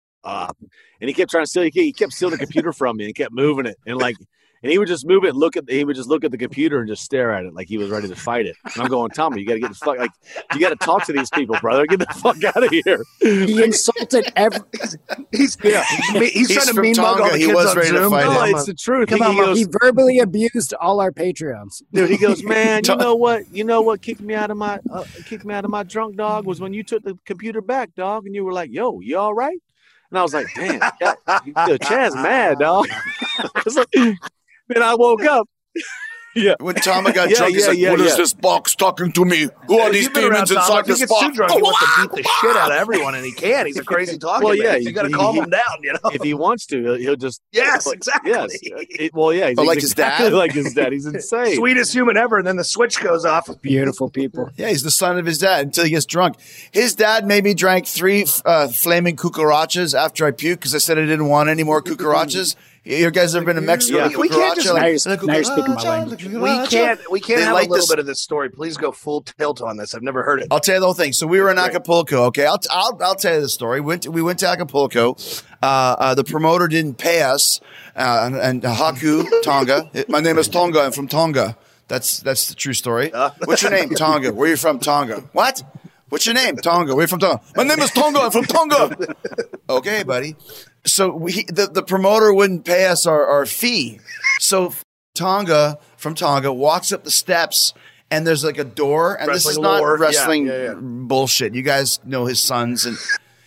up, and he kept trying to steal. He kept stealing the computer from me and kept moving it, and like. And he would just move it, and look at. He would just look at the computer and just stare at it like he was ready to fight it. And I'm going, Tommy, you got to get the fuck. Like you got to talk to these people, brother. Get the fuck out of here. He insulted every. He's, yeah, he's, He's trying to from mean mug all Tonga. the He kids was on ready to Zoom. fight No, him. it's the truth. Come he, on, he Mom. goes, He verbally abused all our Patreons. dude. He goes, man. You know what? You know what kicked me out of my uh, kicked me out of my drunk dog was when you took the computer back, dog, and you were like, "Yo, you all right?" And I was like, "Damn, yeah, dude, Chad's mad, dog." I was like, then I woke up. Yeah. When Tama got Yeah, drunk, he's yeah, like, yeah, "What is yeah. this box talking to me? Who are these You've been around demons Tom. inside If he this gets box?" too drunk, he wants to beat the shit out of everyone, and he can. He's a crazy talking Well, man. yeah, You got to he- calm he- him down, you know? If he wants to, he'll, he'll just Yes, like, exactly. Yes. It- well, yeah. He's, Oh, he's like his exactly dad? Like his dad. He's insane. Sweetest human ever, and then the switch goes off. Beautiful people. Yeah, he's the son of his dad until he gets drunk. His dad made me drink three uh, flaming cucarachas after I puked because I said I didn't want any more cucarachas. You guys ever been to Mexico? Yeah. with We can't just- cucaracha? Now you're- now you're speaking my language. We can't. We can't They have like a little this- bit of this story. Please go full tilt on this. I've never heard it. I'll tell you the whole thing. So we were in Acapulco. Okay, I'll I'll, I'll tell you the story. We went to, we went to Acapulco. Uh, uh, the promoter didn't pay us, uh, and, and Haku Tonga. It- my name is Tonga. I'm from Tonga. That's that's the true story. What's your name? Tonga. Where are you from? Tonga. What? What's your name? Tonga. Where are you from? Tonga. My name is Tonga. I'm from Tonga. Okay, buddy. So we the, the promoter wouldn't pay us our, our fee. So Tonga from Tonga walks up the steps. And there's like a door, and this is Wrestling not lore. Yeah, wrestling yeah, yeah. bullshit. You guys know his sons, and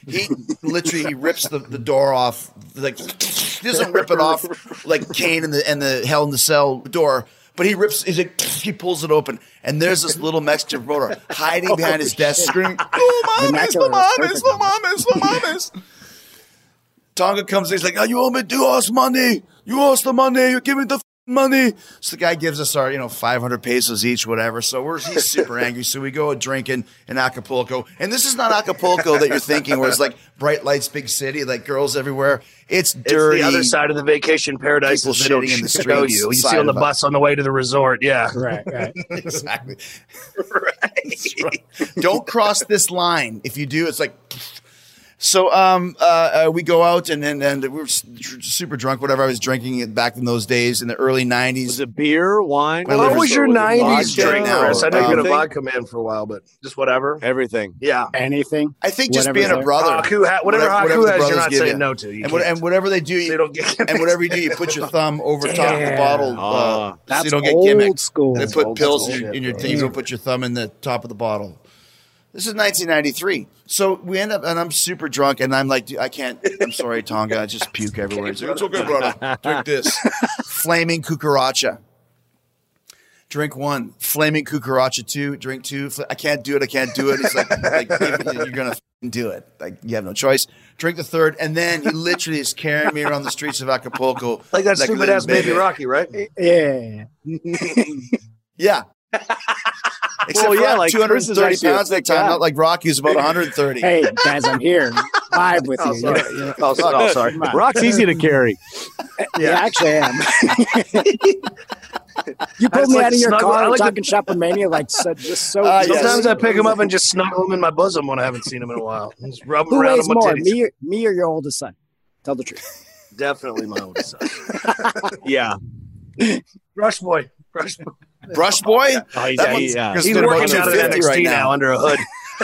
He literally he rips the, the door off, like he doesn't rip it off like Kane and the and the Hell in the Cell door, but he rips. He's like, he pulls it open, and there's this little Mexican promoter hiding behind his desk, screaming, "No mames, no mames, no mames, no mames!" Tonga comes in, he's like, "Oh, you owe me, do us money. You owe us the money. You give me the." Money. So the guy gives us our, you know, five hundred pesos each, whatever. So we're he's super angry. So we go drinking in Acapulco. And this is not Acapulco that you're thinking where it's like bright lights, big city, like girls everywhere. It's dirty. It's the other side of the vacation paradise. People They don't shitting in the show streets, you. You side see on the of it. bus on the way to the resort. Yeah. Right, right. Exactly. Right. Right. Don't cross this line. If you do, it's like. So um, uh, uh, we go out and, and and we were super drunk, whatever I was drinking it back in those days in the early nineties. Was it beer, wine? My What liver's was your so- nineties vodka drink, now. Chris? I know you've been a Everything? vodka man for a while, but just whatever. Everything. Yeah. Anything. I think just Whatever's being a there. brother. Haku ha- whatever Haku the has, you're brothers not give saying you. no to. You And, what, can't. and whatever they do, So you you, don't get and whatever you do, you put your thumb over top of the Damn. bottle, uh, Ah. so That's you don't get old gimmicked. school. They That's put old pills school in, your- shit, in your bro. thing. You don't put your thumb in the top of the bottle. This is nineteen ninety-three. So we end up, and I'm super drunk, and I'm like, dude, I can't. I'm sorry, Tonga. I just puke everywhere. He's like, it's okay, brother. Drink this. Flaming cucaracha. Drink one. Flaming cucaracha two. Drink two. Fl- I can't do it. I can't do it. It's like, like you're gonna f***ing do it. Like you have no choice. Drink the third, and then he literally is carrying me around the streets of Acapulco like that like a stupid little ass baby baby. Rocky, right? Yeah. Yeah. Except Well, for yeah, I'm like two hundred Chris is thirty actually a pounds that thick time, guy. not like Rocky who's about one hundred thirty. Hey, guys, I'm here. Vibe with Oh, you. sorry. You know, Oh, so- oh, sorry. come on. Rock's easy to carry. Yeah, actually, I am. You I pulled just me like out to of your snuggle- I car like to- talking shop with Mania, like so, just so. Uh, yes. Sometimes I pick him up and just snuggle him in my bosom when I haven't seen him in a while. Just rub him Who around weighs on my more, titties. me or, me or your oldest son? Tell the truth. Definitely my oldest son. Yeah. Rush boy. Rush boy. Brush boy? Oh, he's, That yeah, one's- yeah. Chris He's did about working out at two N fifty X T right now. now. under a hood.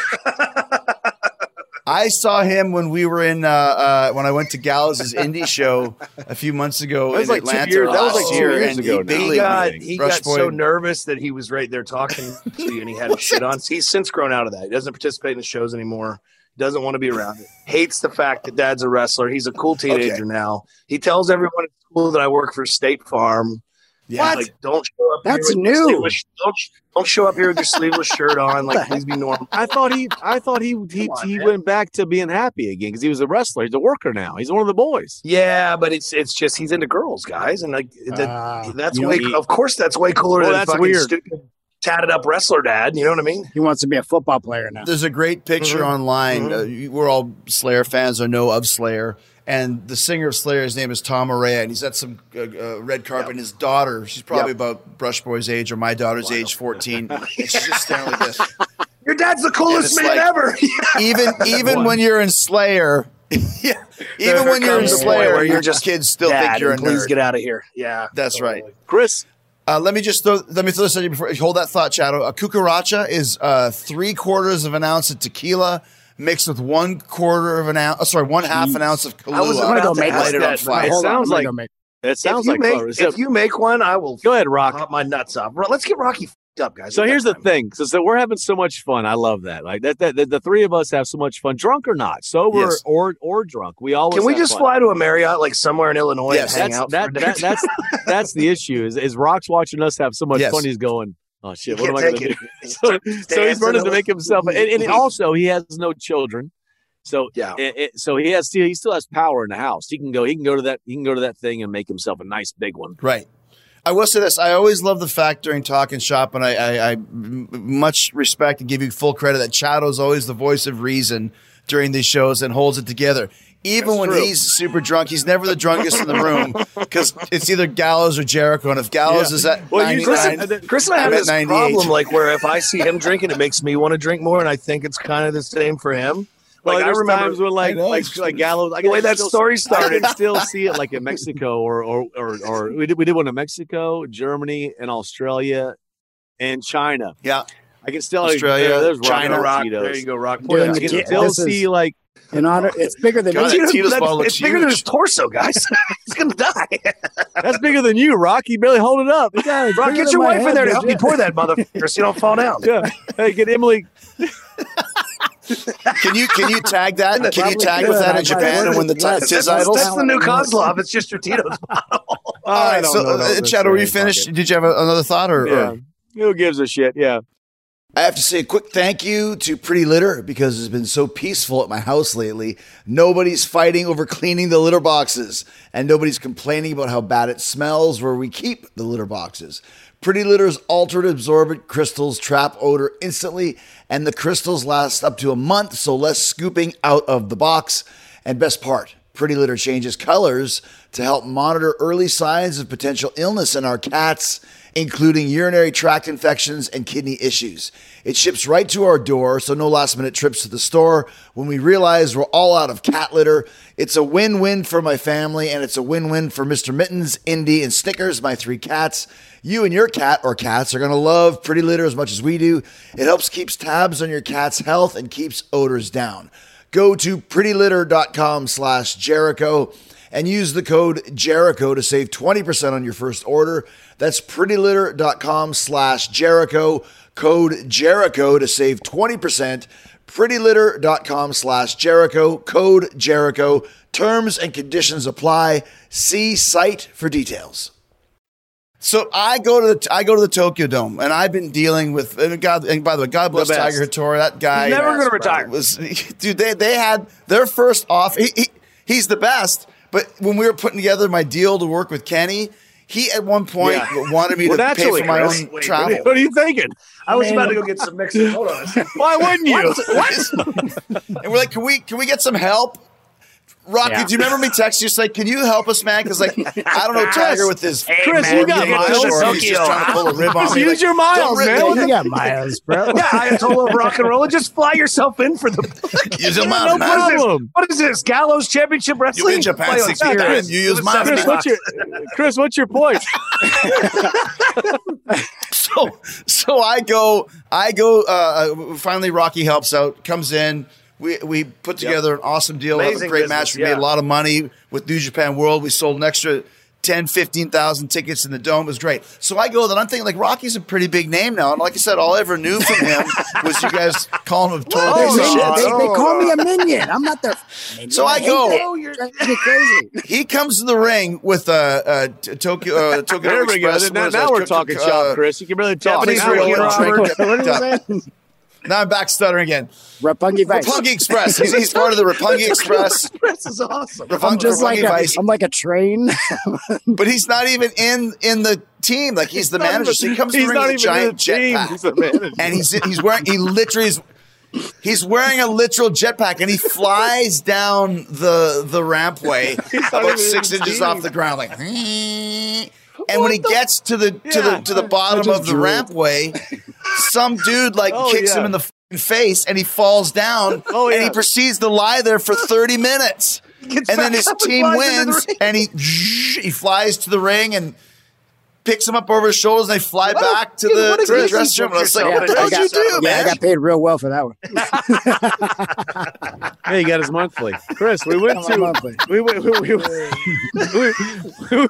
I saw him when we were in uh, uh, when I went to Gallows' indie show a few months ago That was in like two Atlanta. years- that was last like two year, years and ago he now. big He league got, me. he Brush got boy. so nervous that he was right there talking to you and he had his shit on. So he's since grown out of that. He doesn't participate in the shows anymore. Doesn't want to be around it. Hates the fact that dad's a wrestler. He's a cool teenager Okay. now. He tells everyone at school that I work for State Farm. Yeah. Like, don't show up That's here with your new. sleeveless- Don't, don't show up here with your sleeveless shirt on. Like, please be normal. I thought he, I thought he, he, Come on, he man. went back to being happy again because he was a wrestler. He's a worker now. He's one of the boys. Yeah, but it's it's just he's into girls, guys, and like that, Ah, that's you way. know, he- of course, that's way cooler Well, than that's fucking weird. stupid tatted up wrestler dad. You know what I mean? He wants to be a football player now. There's a great picture Mhm. online. Mhm. Uh, we're all Slayer fans or know of Slayer. And the singer of Slayer, his name is Tom Araya, and he's at some uh, uh, red carpet. And his daughter, she's probably Yep. about Brush Boy's age or my daughter's age, fourteen. And she's just staring like this. Your dad's the And coolest it's man like- ever. Even even when you're in Slayer, yeah, even There when you're in comes a point Slayer, where your you're just, kids still Dad, think you're a please nerd. get out of here. Yeah, That's right. Chris, Uh, let me just throw, let me throw this at you before hold that thought, Shadow. A cucaracha is uh, three quarters of an ounce of tequila mixed with one quarter of an ounce. Oh, sorry, one half an ounce of I was Kahlua. I'm gonna go about to make ask light it that. on fire. It Hold on, sounds I'm gonna like- go make- it sounds if you like make fun. if So, you make one, I will go ahead, Rock. pop my nuts off. Let's get Rocky f***ed up, guys. So We got here's the time. thing. So, so we're having so much fun. I love that. Like that, that, that the three of us have so much fun, drunk or not, sober Yes. or or drunk. We always Can we have just fun. fly to a Marriott like somewhere in Illinois Yes. and hang That's out? that, for a day? that that's that's the issue. Is is Rock's watching us have so much Yes. fun? He's going, oh shit, You what am I can't going to take do? it. So, so he's dancing running to and- make himself, and, and also he has no children. So Yeah. it, it, so he has he still has power in the house. He can go. He can go to that. He can go to that thing and make himself a nice big one. Right. I will say this. I always love the fact during Talking Shop, and I, I, I m- much respect and give you full credit that Chato's always the voice of reason during these shows and holds it together. Even That's when true. he's super drunk, he's never the drunkest in the room because it's either Gallows or Jericho. And if Gallows Yeah. is at Well, you- ninety-nine, Chris- Chris and I have I'm at this ninety-eight. problem, like where if I see him drinking, it makes me want to drink more, and I think it's kind of the same for him. Like Like I there's remember times when like I know. like like Gallows. I the way can that still- story I started. can still see it like in Mexico or or or, or we did we did one in Mexico, Germany, and Australia, and China. yeah, I can still Australia, there- there's China. Rock, Rock, Tito's. there you go, Rock. Doing Pour that I the can Ti- tequila. still this is- see like In honor, it's bigger than God, me. that Tito's- Tito's that's- ball looks it's bigger than huge. his torso, guys. He's gonna die. that's bigger than you, Rock. You barely hold it up. Yeah, it's Rock, bigger get than your my wife in head, there to but help yeah. me pour that motherfucker so you don't fall down. Yeah. Hey, get Emily. Can you can you tag that? Can you tag could. with that I in Japan and win the t- Yes. Tiz That's, Idols? that's the new Kozlov. It's just your Tito's bottle. All right, so know, uh, Chad, were you finished? Did you have a, another thought, or, Yeah. or Who gives a shit? Yeah. I have to say a quick thank you to Pretty Litter because it's been so peaceful at my house lately. Nobody's fighting over cleaning the litter boxes, and nobody's complaining about how bad it smells where we keep the litter boxes. Pretty Litter's altered absorbent crystals trap odor instantly, and the crystals last up to a month, so less scooping out of the box. And best part, Pretty Litter changes colors to help monitor early signs of potential illness in our cats, including urinary tract infections and kidney issues. It ships right to our door, so no last minute trips to the store. When we realize we're all out of cat litter, it's a win-win for my family, and it's a win-win for Mister Mittens, Indy, and Snickers, my three cats. You and your cat or cats are going to love Pretty Litter as much as we do. It helps keeps tabs on your cat's health and keeps odors down. Go to prettylitter.com slash Jericho and use the code Jericho to save twenty percent on your first order. That's prettylitter.com slash Jericho, code Jericho to save twenty percent. prettylitter.com slash Jericho, code Jericho. Terms and conditions apply. See site for details. So I go to the I go to the Tokyo Dome, and I've been dealing with. And God, and by the way, God bless The best. Tiger Hattori. That guy He's never gonna retire. Was, dude, they they had their first off. He, he, he's the best. But when we were putting together my deal to work with Kenny, he at one point Yeah. wanted me Well, to pay naturally, for my Chris. own Wait, travel. What are, you, what are you thinking? I was about to go get some mixers. Hold on. a second. Why wouldn't you? And we're like, can we can we get some help? Rocky, Yeah. do you remember me texting you? Just like, can you help us, man? Because like, I don't know Tiger with his Chris, you got mortgage, miles. or he's just trying to pull a rib on Just me. use Like, your miles, don't rip- man. don't You got miles, bro. Yeah, Ayatollah of rock and roll, and just fly yourself in for the. Use your No mouth, man. problem. What is this? Gallows Championship Wrestling? in Japan Play on sixty Saturday. times. You use It was mine. seventy Chris, what's your Chris? What's your point? So, so I go, I go. Uh, finally, Rocky helps out, comes in. We we put together an awesome deal. Have a Amazing great business, match. We yeah. made a lot of money with New Japan World. We sold an extra ten, fifteen thousand tickets in the Dome. It was great. So I go, then I'm thinking, like, Rocky's a pretty big name now. And like I said, all I ever knew from him was you guys calling him total They're piece of minions. shit. They, they call me a minion. I'm not their minion. So I hate go- that. Oh, you're- You're crazy. He comes to the ring with uh, uh, t- Tokyo uh, Tokyo There we go. Express. Now, What is now that? we're To- talking uh, shop, Chris. You can really talk. Japanese Now we're Royal getting Drink. on. What are you saying? Now I'm back stuttering again. Roppongi Vice. Roppongi Express. He's, he's part of the Roppongi Express. This is awesome. Roppongi, I'm just like Roppongi a, Vice. I'm like a train. But he's not even in in the team. Like he's the Not manager. even- So he comes to he's the ring not with a even in giant the team. jetpack, He's the manager. and he's he's wearing he literally is. He's wearing a literal jetpack, and he flies down the the rampway not about even six in the inches team. off the ground, like. And when he gets to the to Yeah. the to the bottom just of the drew. rampway, some dude like Oh, kicks yeah. him in the f***ing face, and he falls down, Oh, and yeah. he proceeds to lie there for thirty minutes. Gets And then back his up and team flies into the wins, ring. and he he flies to the ring and picks him up over his shoulders, and they fly What a- back to dude, the, what a to the gift dressing you room. And I was like, booked what the yourself hell in. did you do, Yeah, I man? got paid real well for that one. Hey, he got his monthly. Chris, we went My to monthly. we went we, we, we, we,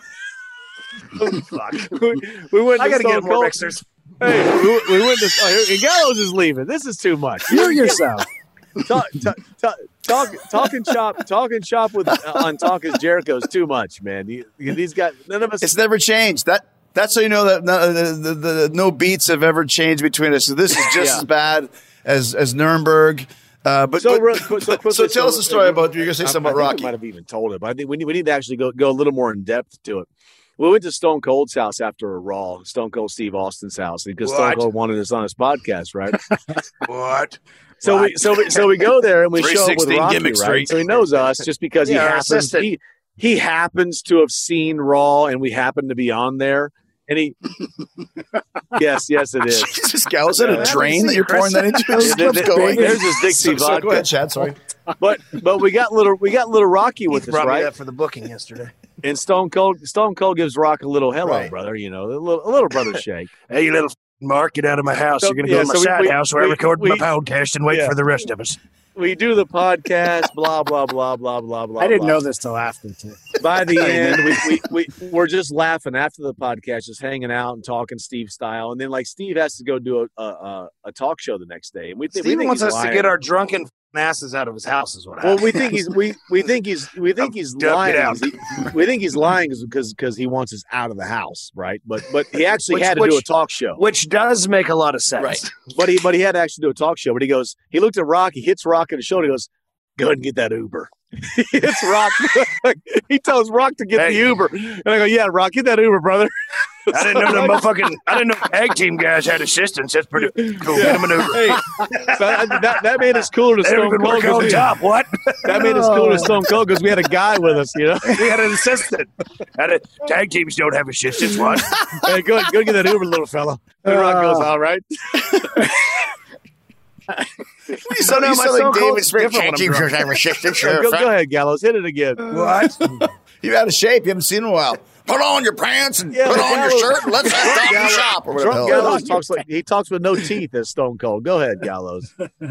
we, we went I to got to Stone get more Cold. mixers. Hey, we, we went to oh, here, Gallows is leaving. This is too much. You yourself. Talk, talk, talk, talk, talking shop, talking shop with uh, on Talk is Jericho is too much, man. You, you, these guys, none of us. It's never changed. That that's how you know that no, the, the, the, no beats have ever changed between us. So this is just Yeah. as bad as as Nuremberg. Uh, but So but- real- so so, quickly, tell us a story about you're gonna say I- something I about think Rocky. I might have even told it, but I think we need, we need to actually go go a little more in depth to it. We went to Stone Cold's house after a Raw, Stone Cold Steve Austin's house, because Stone What? Cold wanted us on his podcast, right? What? So we so we so we go there and we show up with three sixteen Rocky, Gimmick right? Street. So he knows us just because Yeah, he our happens assistant. he, he happens to have seen Raw and we happen to be on there. And he Yes, yes it is. Jesus, Gal, is that Yeah, a I drain haven't that seen you're Chris. pouring that into? There- Just there- keeps going. There's his Dixie So- so vodka. go ahead, Chad. Sorry. But but we got little we got little Rocky with Heath us, brought me right? that for the booking yesterday. And Stone Cold Stone Cold gives Rock a little hello, Right. brother, you know, a little, a little brother shake. Hey, you little f***ing Mark, get out of my house. So- You're going to yeah, go to my so we- side we- house where we- I record we- my podcast and wait yeah. for the rest of us. we do the podcast, blah, blah, blah, blah, blah, blah. I didn't blah. know this till after too. By the end, we, we, we, we're just laughing after the podcast, just hanging out and talking Steve style. And then, like, Steve has to go do a a, a talk show the next day. And we, th- we Steve think wants he's us lying. to get our drunken asses out of his house is what Well, happened. we think he's we we think he's we think he's Duck it lying. out. He- we think he's lying because because he wants us out of the house, right? But but he actually Which- had to do a which- talk show. Which does make a lot of sense. Right. But he but he had to actually do a talk show. But he goes, he looked at Rock, he hits Rock in the shoulder, he goes, go ahead and get that Uber. He hits Rock. He tells Rock to get Hey. the Uber. And I go, yeah, Rock, get that Uber, brother. I didn't know the motherfucking. I didn't know tag team guys had assistants. That's pretty cool. Get him an Uber. Hey, so that, that, that made us cooler to They Stone even Cold. work 'cause on we- top. What? That made us cooler to Stone Cold because we had a guy with us, you know? We had an assistant. Had a, tag teams don't have assistants. What? Hey, go, go get that Uber, little fella. And Rock goes, all right. You sound, No, you my sound like Stone David Cold's Spring. different when I'm drunk. Have resistance, Go, go ahead, Gallows. Hit it again. What? You're out of shape. You haven't seen in a while. Put on your pants and Yeah, put but on your Gallows- shirt and let's have Stop and Shop or whatever the Drunk hell it Gallows is. talks like he talks with no teeth as Stone Cold. Go ahead, Gallows.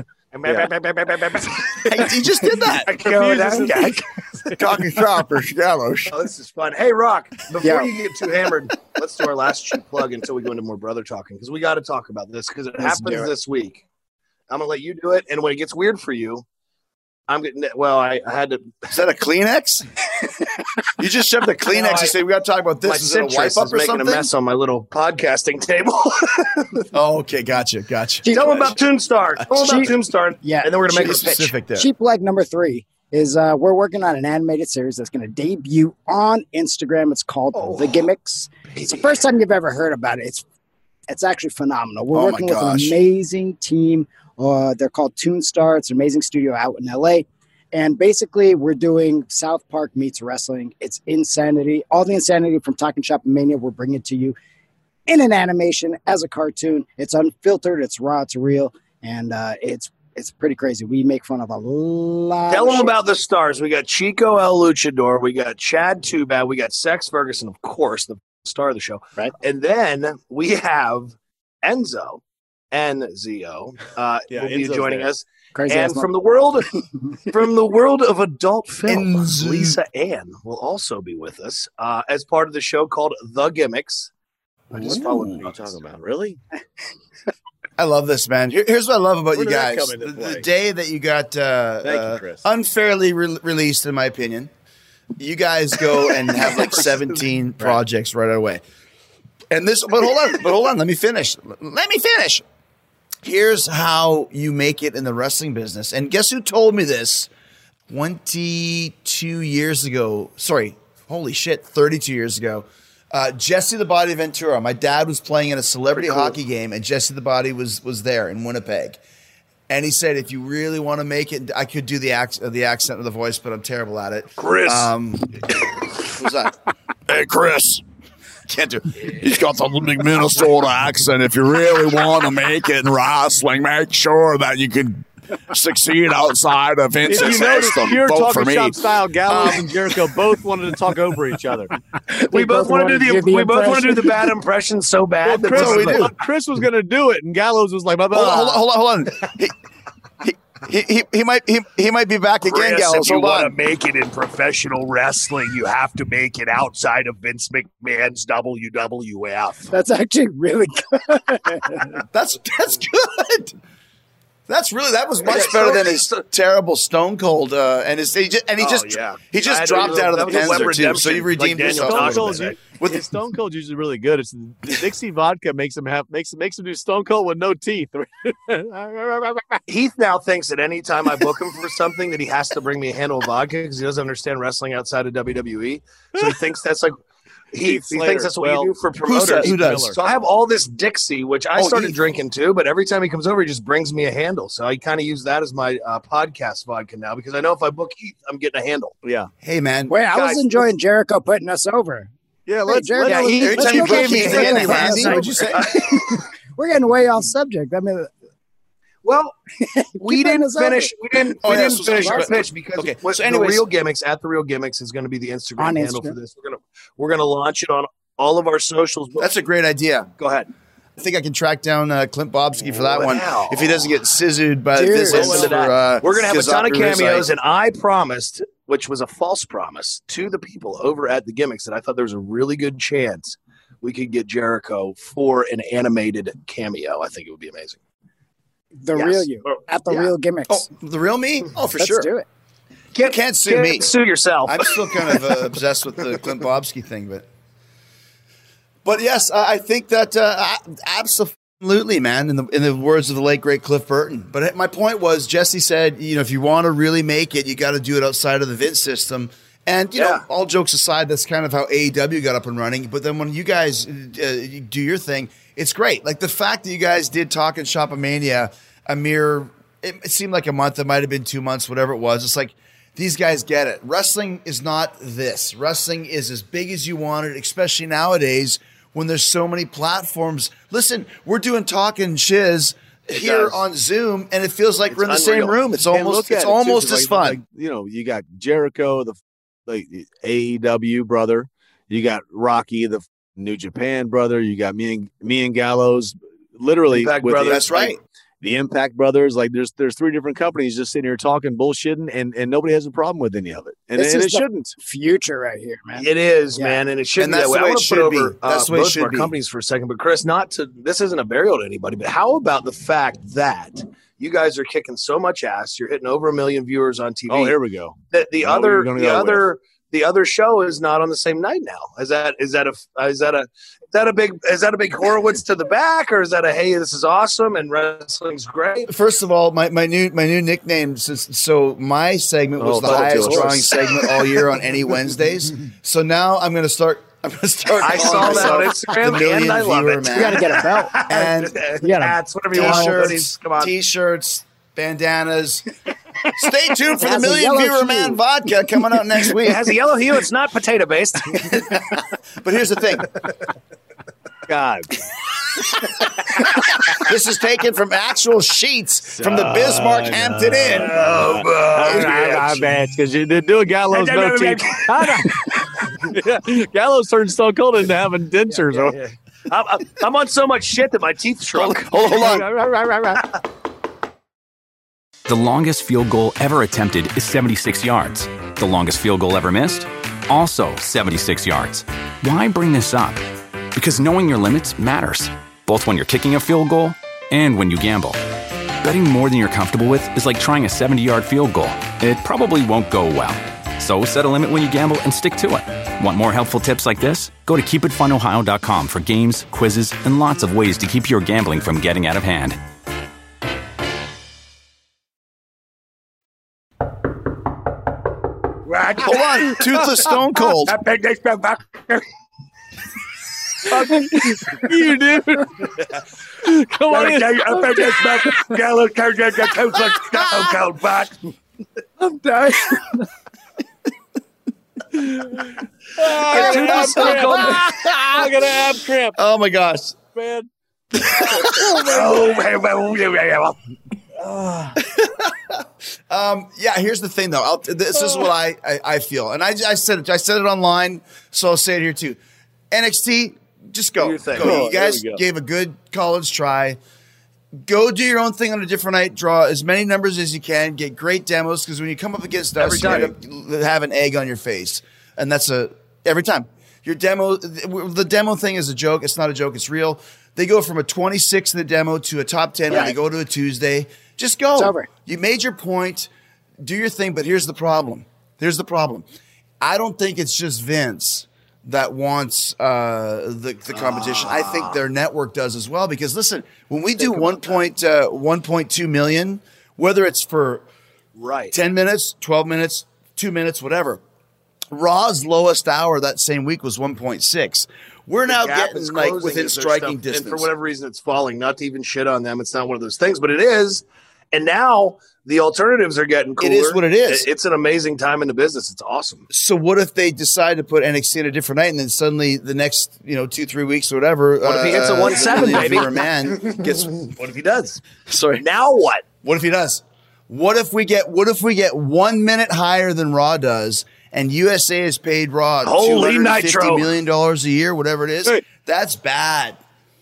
Hey, he just did that. I go down, guy. Talking shop or Gallows. Oh, this is fun. Hey, Rock, before Yeah. you get too hammered, let's do our last cheap plug until we go into more brother talking because we got to talk about this because it Let's do happens it. this week. I'm going to let you do it. And when it gets weird for you, I'm getting well, I, I had to. Is that a Kleenex? You just shoved a Kleenex No, I- and say we got to talk about My this. Is it a citrus wipe up is or making something? a mess on my little podcasting table. Oh, okay, gotcha, gotcha. Tell them about Toonstar. Tell them about Cheap- Toonstar. Yeah, And then we're going to Be make a pitch. specific there. Cheap leg number three is uh, we're working on an animated series that's going to debut on Instagram. It's called Oh. The Gimmicks. It's the first time you've ever heard about it. It's it's actually phenomenal. We're Oh my working with an gosh. amazing team. Uh, they're called Toonstar. It's an amazing studio out in L A. And basically, we're doing South Park meets wrestling. It's insanity. All the insanity from Talking Shop and Mania, we're bringing to you in an animation as a cartoon. It's unfiltered. It's raw. It's real. And uh, it's it's pretty crazy. We make fun of a lot. Tell of them shit. about the stars. We got Chico El Luchador. We got Chad Tubad. We got Sex Ferguson, of course, the star of the show. Right. And then we have Enzo and Zio. Uh, Yeah, will be Enzo's joining there. us. Crazy And ass from the world from the world of adult film, Enzo. Lisa Ann will also be with us uh, as part of the show called The Gimmicks. I just followed What are you talking about? Really? I love this, man. Here- here's what I love about Where you did that guys. come into The, play? the day that you got uh, Thank you, uh, Chris. unfairly re- released, in my opinion, you guys go and have like seventeen projects right away. And this, but hold on, but hold on. Let me finish. Let me finish. Here's how you make it in the wrestling business. And guess who told me this twenty-two years ago? Sorry, holy shit, thirty-two years ago. Uh, Jesse the Body Ventura. My dad was playing in a celebrity hockey game, and Jesse the Body was was there in Winnipeg. And he said, if you really want to make it, I could do the accent, the accent of the voice, but I'm terrible at it. Chris. Um, who's that? Hey, Chris. Can't do it. He's got the big Minnesota accent. If you really want to make it in wrestling, make sure that you can succeed outside of If Vince's you notice, system. pure Vote for talking me. shop style, Gallows and Jericho both wanted to talk over each other. we They both both want to do wanted the, to do the we both want to do impression. the bad impression so Well, bad. that Chris, what we do. Chris was going to do it, and Gallows was like, blah, blah, Hold on, hold on, hold on. Hold on. He, he, he, he might he, he might be back again, Chris, Gallows. if you Hold want to on. make it in professional wrestling, you have to make it outside of Vince McMahon's W W F. That's actually really good. That's that's good. That's really that was much Yeah, better so- than his terrible Stone Cold uh, and his he just, and he Oh, just yeah. he I just had dropped to- out of that the was a pens web there too. So redemption, you redeemed like Daniel yourself. Stone talks Cold's, about it. With the- yeah, Stone Cold's usually really good. It's the Dixie vodka makes him have makes makes him do Stone Cold with no teeth. Heath now thinks that any time I book him for something that he has to bring me a handle of vodka because he doesn't understand wrestling outside of W W E. So he thinks that's like he, Heath he Slater. thinks that's what Well, you do for Who, promoters. said, who does? So I have all this Dixie, which I Oh, started Heath. drinking too, but every time he comes over, he just brings me a handle. So I kind of use that as my uh, podcast vodka now because I know if I book Heath, I'm getting a handle. yeah, Hey man, Wait, I Guys, was enjoying Jericho putting us over. yeah. Hey, Let's, Jericho, let's- Yeah, he- every let's time you go break back his to hand, Jericho. Randy, what'd you say? We're getting way off subject. I mean, Well, we Keep didn't us finish. We didn't. Oh, we yeah, didn't so- finish so- our but- pitch because okay, what, so the anyways- real gimmicks at the real gimmicks is going to be the Instagram On handle Instagram. for this. We're gonna we're gonna launch it on all of our socials. That's a great idea. Go ahead. I think I can track down uh, Clint Bobsky for that one Wow. if he doesn't get scissored by Dude. the business. Listen to that. For, uh, We're gonna have a ton of Kazakh Riverside. cameos, and I promised, which was a false promise to the people over at the Gimmicks, that I thought there was a really good chance we could get Jericho for an animated cameo. I think it would be amazing. The Yes. real you at the Yeah. real gimmicks. Oh, the real me? Oh, for Let's sure. do it. You can't sue Can't me. sue yourself. I'm still kind of uh, obsessed with the Clint Bobsky thing, but but yes, I, I think that uh, absolutely, man. In the in the words of the late great Cliff Burton. But my point was, Jesse said, you know, if you want to really make it, you got to do it outside of the Vince system. And you Yeah. know, all jokes aside, that's kind of how A E W got up and running. But then when you guys uh, do your thing, it's great. Like the fact that you guys did Talk and Shop-A-Mania a mere, it, it seemed like a month. It might have been two months, whatever it was. It's like, these guys get it. Wrestling is not this. Wrestling is as big as you want it, especially nowadays when there's so many platforms. Listen, we're doing Talk and Shiz here does. on Zoom, and it feels like It's we're in the unreal. same room. It's And almost look at it's it, too, almost 'cause as like- fun. like, you know, you got Jericho, the like A E W brother. You got Rocky, the New Japan brother. You got me and me and Gallows. Literally, Impact with Brothers. the- That's right. The Impact Brothers, like there's there's three different companies just sitting here talking bullshitting, and, and nobody has a problem with any of it, and, This and is it the- shouldn't. Future right here, man. It is, Yeah. man, and it should And be that's that way. the I way want it to put should over be. That's uh, the way it both should of our be. companies for a second, but Chris, not to this isn't a burial to anybody, but how about the fact that you guys are kicking so much ass? You're hitting over a million viewers on T V. Oh, here we go. that the I know what other you're gonna the go other the other show is not on the same night now. Is that is that a is that a is that a big is that a big Horowitz to the back, or is that a hey, this is awesome and wrestling's great? First of all, my, my new my new nickname. So, so my segment was Oh, the tell it to highest us. drawing segment all year on any Wednesdays. So now I'm going to start. I'm going to start. I calling saw that on myself Instagram, the million and I love viewer it. man. You got to get a belt. And You gotta- hats, whatever you want. t-shirts, hoodies, Come on. t-shirts, bandanas. Stay tuned for It the has a Million yellow Viewer hue. Man vodka coming out next week. It has a yellow hue. It's not potato based. But here's the thing. God, This is taken from actual sheets from the Bismarck Hampton Inn. Oh, I bet because you did do a Gallows no teeth. Yeah, Gallows turned Stone Cold into having dentures. I'm, I'm- I'm on so much shit that my teeth shrunk. Hold, hold on. The longest field goal ever attempted is seventy-six yards. The longest field goal ever missed? Also seventy-six yards. Why bring this up? Because knowing your limits matters, both when you're kicking a field goal and when you gamble. Betting more than you're comfortable with is like trying a seventy-yard field goal. It probably won't go well. So set a limit when you gamble and stick to it. Want more helpful tips like this? Go to keep it fun ohio dot com for games, quizzes, and lots of ways to keep your gambling from getting out of hand. Hold on. Toothless Stone Cold. You dude. Come on in. I'm dying. I'm gonna have cramp. I'm gonna have cramp, Oh my gosh. man. Um, yeah, here's the thing though. I'll, this is what I, I, I feel. And I, I said it, I said it online, so I'll say it here too. N X T, just go. Do your thing. Go. Oh, You there guys we go. gave a good college try. Go do your own thing on a different night. Draw as many numbers as you can. Get great demos because when you come up against us, Every you're gonna have an egg on your face, and that's a every time. Your demo, the demo thing is a joke. It's not a joke. It's real. They go from a twenty-six in the demo to a top ten when Yeah. they go to a Tuesday. Just go. It's over. You made your point. Do your thing. But here's the problem. Here's the problem. I don't think it's just Vince that wants uh, the the competition. I think their network does as well. Because listen, when we do one point uh, one point two million, whether it's for Right. ten minutes, twelve minutes, two minutes, whatever. Raw's lowest hour that same week was one point six. We're now Gap getting is like closing within as their striking stuff- distance. And for whatever reason, it's falling. Not to even shit on them. It's not one of those things, but it is. And now the alternatives are getting cooler. It is what it is. It's an amazing time in the business. It's awesome. So what if they decide to put N X T at a different night, and then suddenly the next, you know, two, three weeks or whatever, What if he hits a uh, one seven, the baby? viewer man gets. What if he does? Sorry. Now what? What if he does? What if we get? What if we get one minute higher than Raw does, and U S A has paid Raw Holy two hundred fifty nitro. million dollars a year, whatever it is? Hey. That's bad.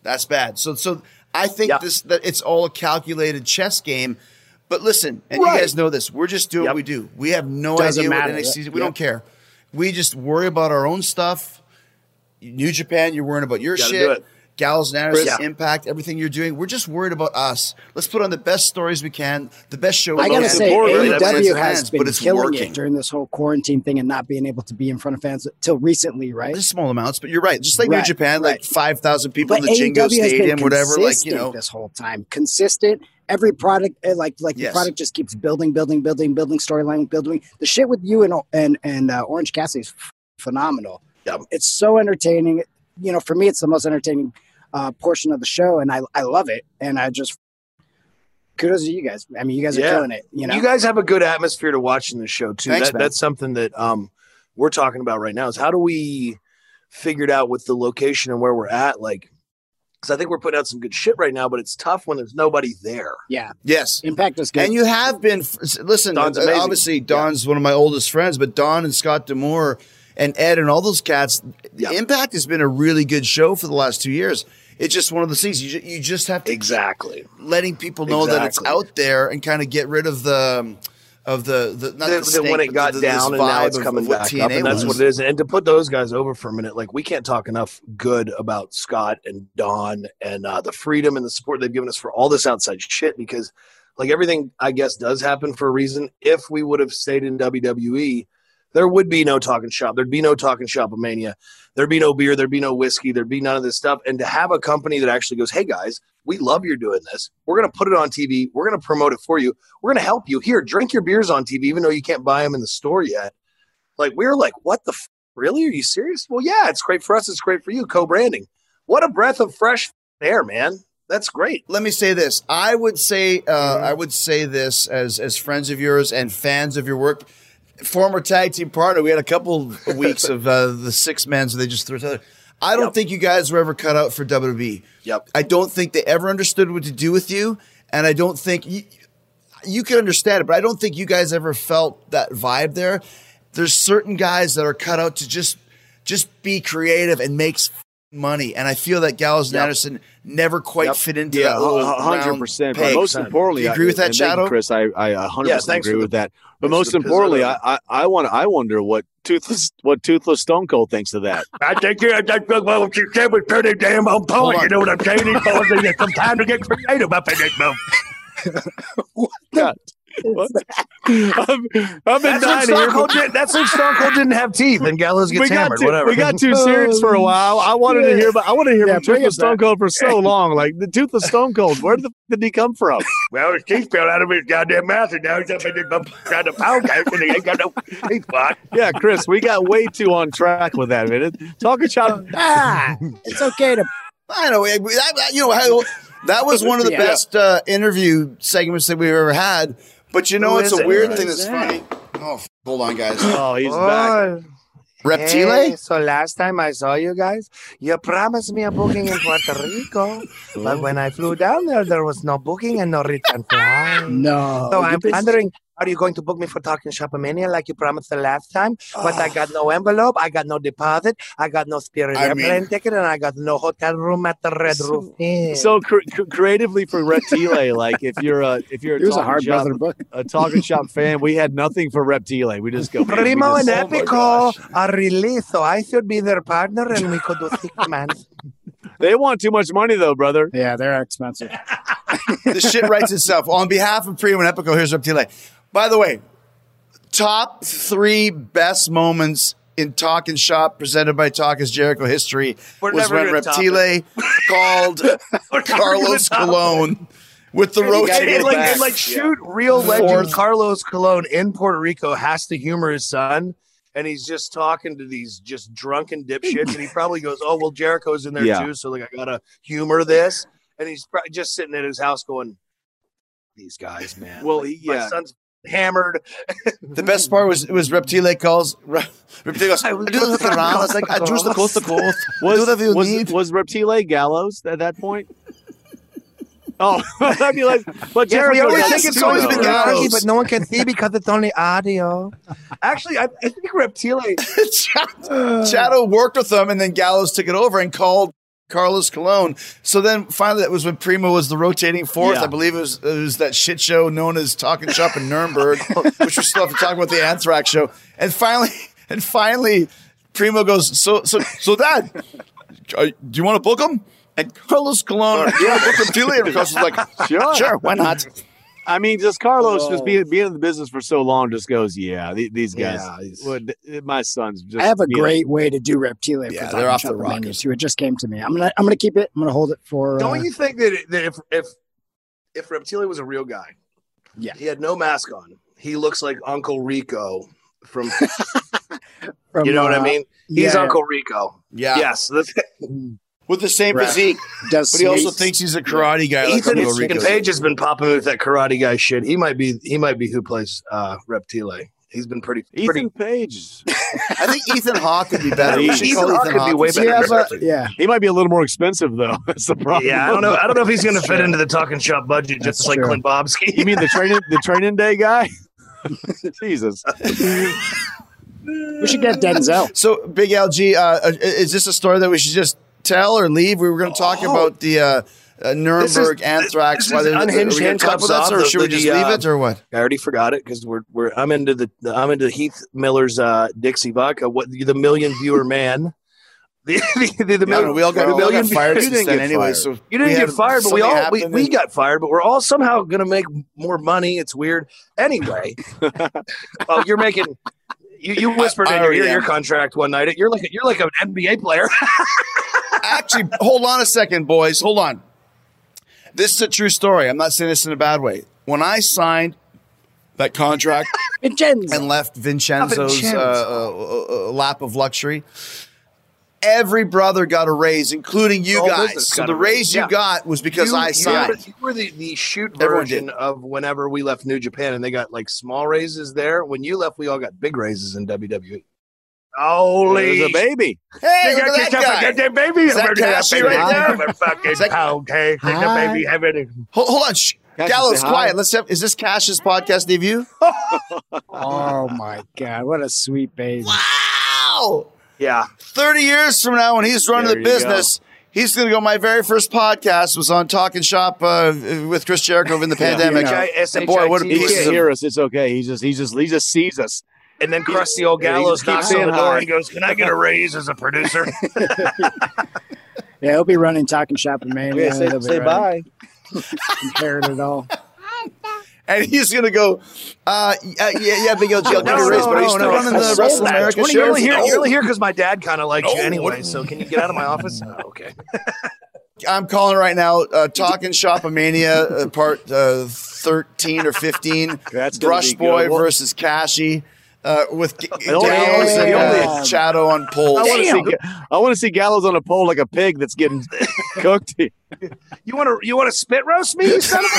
That's bad. So, so I think Yep. this that it's all a calculated chess game. But listen, and Right. you guys know this. We're just doing Yep. what we do. We have no Doesn't idea matter. what N X T is. We Yep. don't care. We just worry about our own stuff. New Japan, you're worrying about your Gotta do shit. it. Gallows and Anderson, Yeah. Impact, everything you're doing. We're just worried about us. Let's put on the best stories we can, the best show we I can. gotta say, Really A E represents W the has fans, been but it's killing working. it during this whole quarantine thing and not being able to be in front of fans till recently, right? Just small amounts, but you're right. Just like New Right, Japan, like right. five thousand people But in the Jingo A E W has Stadium, been whatever. Like, you consistent know, this whole time, consistent. Every product, eh, like like Yes. the product, just keeps building, building, building, building. Storyline, building. The shit with you and and and uh, Orange Cassidy is f- phenomenal. Yep. It's so entertaining. You know, for me, it's the most entertaining uh, portion of the show, and I I love it. And I just kudos to you guys. I mean, you guys are Yeah. killing it. You know, You guys have a good atmosphere to watching the show too. Thanks, that, man. that's something that um we're talking about right now is how do we figure it out with the location and where we're at? Like, because I think we're putting out some good shit right now, but it's tough when there's nobody there. yeah, yes. Impact is good. And you have been, listen, Don's uh, amazing. obviously Don's one of my oldest friends, but Don and Scott Demore and Ed and all those cats, Yeah. Impact has been a really good show for the last two years. It's just one of the things. You, ju- you just have to Exactly. letting people know that it's Exactly. out there and kind of get rid of the um, of the the not Then- the then when snake, it got but the, down this and now vibe it's of- coming of what back T N up, A and that's was. what it is. And to put those guys over for a minute, like we can't talk enough good about Scott and Don and uh, the freedom and the support they've given us for all this outside shit. Because like everything, I guess, does happen for a reason. If we would have stayed in W W E, there would be no talking shop. There'd be no talking shop of mania. There'd be no beer. There'd be no whiskey. There'd be none of this stuff. And to have a company that actually goes, hey, guys, we love you're doing this. We're going to put it on T V. We're going to promote it for you. We're going to help you. Here, drink your beers on T V, even though you can't buy them in the store yet. Like, we were like, what the f- really? Are you serious? Well, yeah, it's great for us. It's great for you. Co-branding. What a breath of fresh air, man. That's great. Let me say this. I would say uh, Mm-hmm. I would say this as as friends of yours and fans of your work. Former tag team partner, we had a couple of weeks of uh, the six men, so they just threw each other. I don't Yep. think you guys were ever cut out for W W E. Yep. I don't think they ever understood what to do with you, and I don't think you, you can understand it, but I don't think you guys ever felt that vibe there. There's certain guys that are cut out to just just be creative and make s- money, and I feel that Gallows and Yep. Anderson never quite Yep. fit into Yeah, that little a hundred round percent. But peg. most Do importantly, you agree with that, and thank you, Shadow? Chris? I I a hundred Yeah, percent thanks agree for with the- that. But thanks most for the importantly, pizza. I, I I want I wonder what toothless what toothless Stone Cold thinks of that. I think yeah, that well, what you said was pretty damn on Hold point. on. You know what I'm saying? These boys need some time to get creative up in this mouth. What? I've, I've been That's when, dying Stone here. Cold did, that's when Stone Cold didn't have teeth and Gallows gets We got, hammered. too, whatever. we got too serious for a while. I wanted to hear, but I wanted to hear Yeah, from bring Toothless it back. Stone Cold for so long. Like the Toothless Stone Cold, where the f- did he come from? Well, his teeth fell out of his goddamn mouth, and now he's up in the trying to pound out, and he ain't got no teeth spot. Yeah, Chris, we got way too on track with that. Man. Talking shop. ah, it's okay to I know. we- That, that- you know, how- that was one of the Yeah. best uh, interview segments that we've ever had. But you know, Who it's is a it? weird Who thing is that's that? funny. Oh, f- hold on, guys. Oh, he's back. Reptile? so last time I saw you guys, you promised me a booking in Puerto Rico, but when I flew down there, there was no booking and no return flight. no. So You've I'm been- wondering, are you going to book me for Talking Shopomania like you promised the last time? But I got no envelope, I got no deposit, I got no Spirit I airplane mean- ticket, and I got no hotel room at the Red Roof Inn. So cr- cr- creatively for Reptile, like if you're a if you're a It was a talking hard shop, brother book. a talking shop fan, we had nothing for Reptile. We just go man, we Primo and just- Oh my Epico gosh. are released, so I should be their partner, and we could do six months. They want too much money though, brother. Yeah, they're expensive. The shit writes itself. On behalf of Primo and Epico, here's Reptile. By the way, top three best moments in Talk and Shop presented by Talk is Jericho history We're was never when gonna top Reptile called Carlos top it. Colon with the And, rotating and, like, back. and, like shoot real Fourth. legend Carlos Colon in Puerto Rico has to humor his son, and he's just talking to these just drunken dipshits, and he probably goes, "Oh well, Jericho's in there Yeah. too, so like I gotta humor this," and he's probably just sitting at his house going, "These guys, man. Well, Like, he- my yeah. son's hammered." The best part was was Reptile calls Re- Reptile goes, I do the Ferrara. It's like I juice the coast to coast. Was, do whatever you was, need. was Reptile Gallows at that point? Oh, I'd be like, but Yes, we Jericho always yes, think it's it's always always been been Gallows. but no one can see because it's only audio. Actually, I, I think Reptile. Shadow, Shadow worked with them, and then Gallows took it over and called Carlos Colon. So then finally, that was when Primo was the rotating fourth. Yeah. I believe it was, it was that shit show known as Talking Shop in Nuremberg, which we still have to talk about the Anthrax show. And finally, and finally, Primo goes, so, so, so Dad, uh, do you want to book him? And Carlos Colon, do you want to book him too? And Carlos was like, Sure. sure, why not? I mean, just Carlos Oh. just being being in the business for so long just goes, yeah, th- these guys. Yeah, he's- would my son's just. I have a you know, great way to do Reptilia. Yeah, for they're Talking off the Shop Mania, rockers. too. It just came to me. I'm gonna I'm gonna keep it. I'm gonna hold it for. Don't uh, you think that, that if if if Reptilia was a real guy, Yeah. he had no mask on, he looks like Uncle Rico from. from, You know what I uh, mean? He's yeah. Uncle Rico. Yeah. Yes. that's- With the same Right. physique. Does But he also sneeze. thinks he's a karate guy. Like Ethan, Uncle Ethan Rico. Page has been popping with that karate guy shit. He might be he might be who plays uh, Reptile. He's been pretty pretty. Ethan Page. I think Ethan Hawke would be better. We should Ethan call Hawke Ethan could be way Hawke. better. Yeah, than but, Reptilia. yeah. He might be a little more expensive though. That's the problem. Yeah, I don't know. I don't know if he's going to fit into the Talking Shop budget just That's like true. Clint Bobsky. You mean the training the training day guy? Jesus. We should get Denzel. So, Big L G, uh, is this a story that we should just tell or leave? We were going to talk Oh. about the uh, uh, Nuremberg Anthrax. this is whether unhinged are we gonna talk handcuffs about that, off or the- should we the, just leave uh, it, or what? I already forgot it because we're we're I'm into the I'm into Heath Miller's uh, Dixie Vodka. What the million viewer man? The the, the, the I don't know, we all got, the we all got million fired you since didn't then get anyway. fired. So You didn't we get had- fired, but we something all we, happened we and- got fired, but we're all somehow going to make more money. It's weird. Anyway, oh, you're making. You, you whispered I in your, already ear am. your contract one night. You're like you're like an N B A player. Actually, hold on a second, boys. Hold on. This is a true story. I'm not saying this in a bad way. When I signed that contract Vincenzo. and left Vincenzo's Vincenzo. uh, uh, uh, lap of luxury, every brother got a raise, including you All guys. business So got the a raise. raise you Yeah. got was because you, I you signed. were, you were the, the shoot Everyone version did. of whenever we left New Japan, and they got like small raises there. When you left, we all got big raises in W W E. Holy There's a baby. Hey, look at that guy. baby. Is that Cassie right there? Is that- Okay, Hi. baby, have it. Hold, hold on. Shh. Cash, Gallows, say hi. quiet. Let's have. Is this Cash's podcast debut? Oh my God! What a sweet baby. Wow. Yeah, thirty years from now, when he's running There the you business, he's going to go. My very first podcast was on Talking Shop uh, with Chris Jericho in the pandemic. you know. And boy, what a He piece can't of hear us. It's okay. He just he just he just sees us. and then crusty old Yeah, he Gallows just keeps knocks on saying the door hi. and he goes, "Can I get a raise as a producer?" Yeah, he'll be running Talking Shop and Mania. Yeah, say, He'll be say running- bye. Inherit it all. And he's going to go, uh, yeah, yeah, yeah, Big L G, I'll give you a No, raise, no, but are you no, still no. running I the sold Wrestle that. America Tony, show? You're only here, No. you're only here because my dad kind of likes you No, anyway. what- So can you get out of my office? Oh, okay. I'm calling right now, uh, Talking Shop-A-Mania, uh, part uh, thirteen or fifteen. That's gonna Brush be Boy good. Well- versus Cashy. Uh, with G- only- Gallows and uh, Damn. Shadow on poles. I want to Damn. see I want to see Gallows on a pole like a pig that's getting cooked. You want to you want to spit roast me, you son of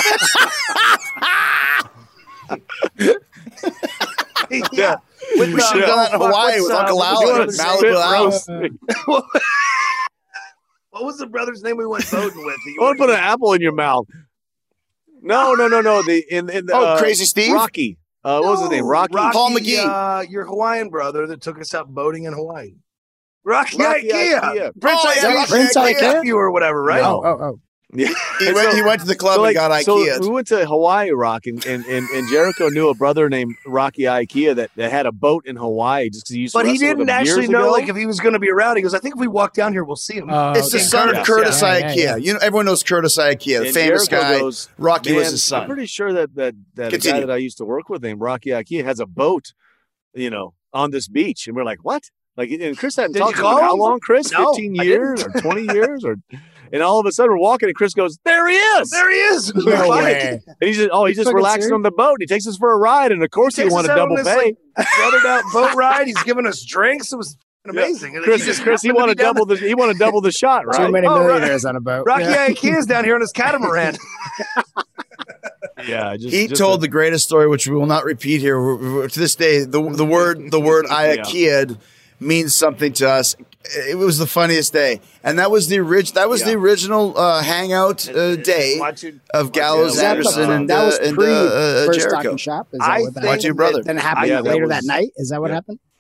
a bitch? Yeah. With, We should have uh, done that in fuck, Hawaii what's, with uh, Uncle what- Al you and wanna Malibu spit Al. roast me? What was the brother's name we went boating with? You I want to put an apple in your mouth. No, no, no, no. The in, in the, Oh, uh, Crazy Steve? Rocky. Uh, what was his name? Rocky. Paul McGee. Uh, your Hawaiian brother that took us out boating in Hawaii. Rocky, Rocky Ikea. Ikea. Prince Oh, yeah, Ikea. Rocky Prince Ikea. Ikea? You or whatever, right? Oh, oh, oh. Yeah. He And went, so- he went to the club so, like, and got so IKEA. we went to Hawaii Rock, and, and, and, and Jericho knew a brother named Rocky Ikea that, that had a boat in Hawaii just because he used to But he wrestle with didn't him actually years know ago. like if he was going to be around. He goes, I think if we walk down here, we'll see him. Oh, It's the okay. son of Curtis, Curtis yeah. Ikea. Yeah, yeah. You know, everyone knows Curtis Ikea, the And famous Jericho guy. goes, Rocky was "Man, his I'm son. pretty sure that that, that a Continue. guy that I used to work with named Rocky Ikea has a boat, you know, on this beach." And we're like, "What?" Like, and Chris hadn't Did talked you to him call how him? long, Chris? No, Fifteen I years or twenty years, or and all of a sudden we're walking, and Chris goes, "There he is!" There he is. No Funny. way. And he's just, oh, he's just Fucking relaxing serious? on the boat. He takes us for a ride, and of course he Takes wanted us out double on this, pay. like, brothered out boat ride. He's giving us drinks. It was amazing. And Chris, he just Chris, he happened to wanted be down double the he wanted double the shot, Too right? many Oh, right. millionaires on a boat. Rocky Yeah. Ikea's down here on his catamaran. Yeah, just, He just told a- the greatest story, which we will not repeat here. We're- we're- to this day, the the word the word Ikea means something to us. It was the funniest day, and that was the orig- That was Yeah. the original uh, hangout uh, day Watching- of Gallows, Is that, the- Anderson, and, that uh, was and pre uh, uh, first Jericho. Talking Shop. Is that I what that think Watch your brother. Then it happened Yeah, that later was- that night. Is that what yeah. happened?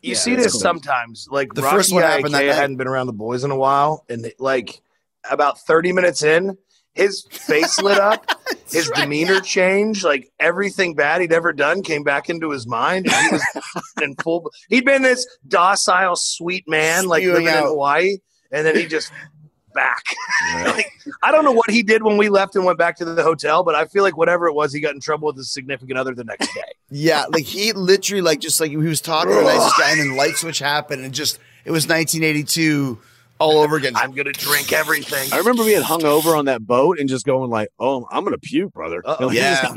You Yeah, see that's this cool. sometimes. Like The Rocky first one and I, happened that Kay night. hadn't been around the boys in a while, and like about thirty minutes in, his face lit up, his demeanor changed, like everything bad he'd ever done came back into his mind. And he was in full. He'd been this docile, sweet man, like Spewing living in out. Hawaii, and then he just back. Like, I don't know what he did when we left and went back to the hotel, but I feel like whatever it was, he got in trouble with his significant other the next day. Yeah, like he literally, like just like he was talking to the nicest guy, and then light switch happened, and just it was nineteen eighty-two all over again. I'm gonna drink everything. I remember being hung over on that boat and just going like, "Oh, I'm gonna puke, brother." Uh-oh. Yeah.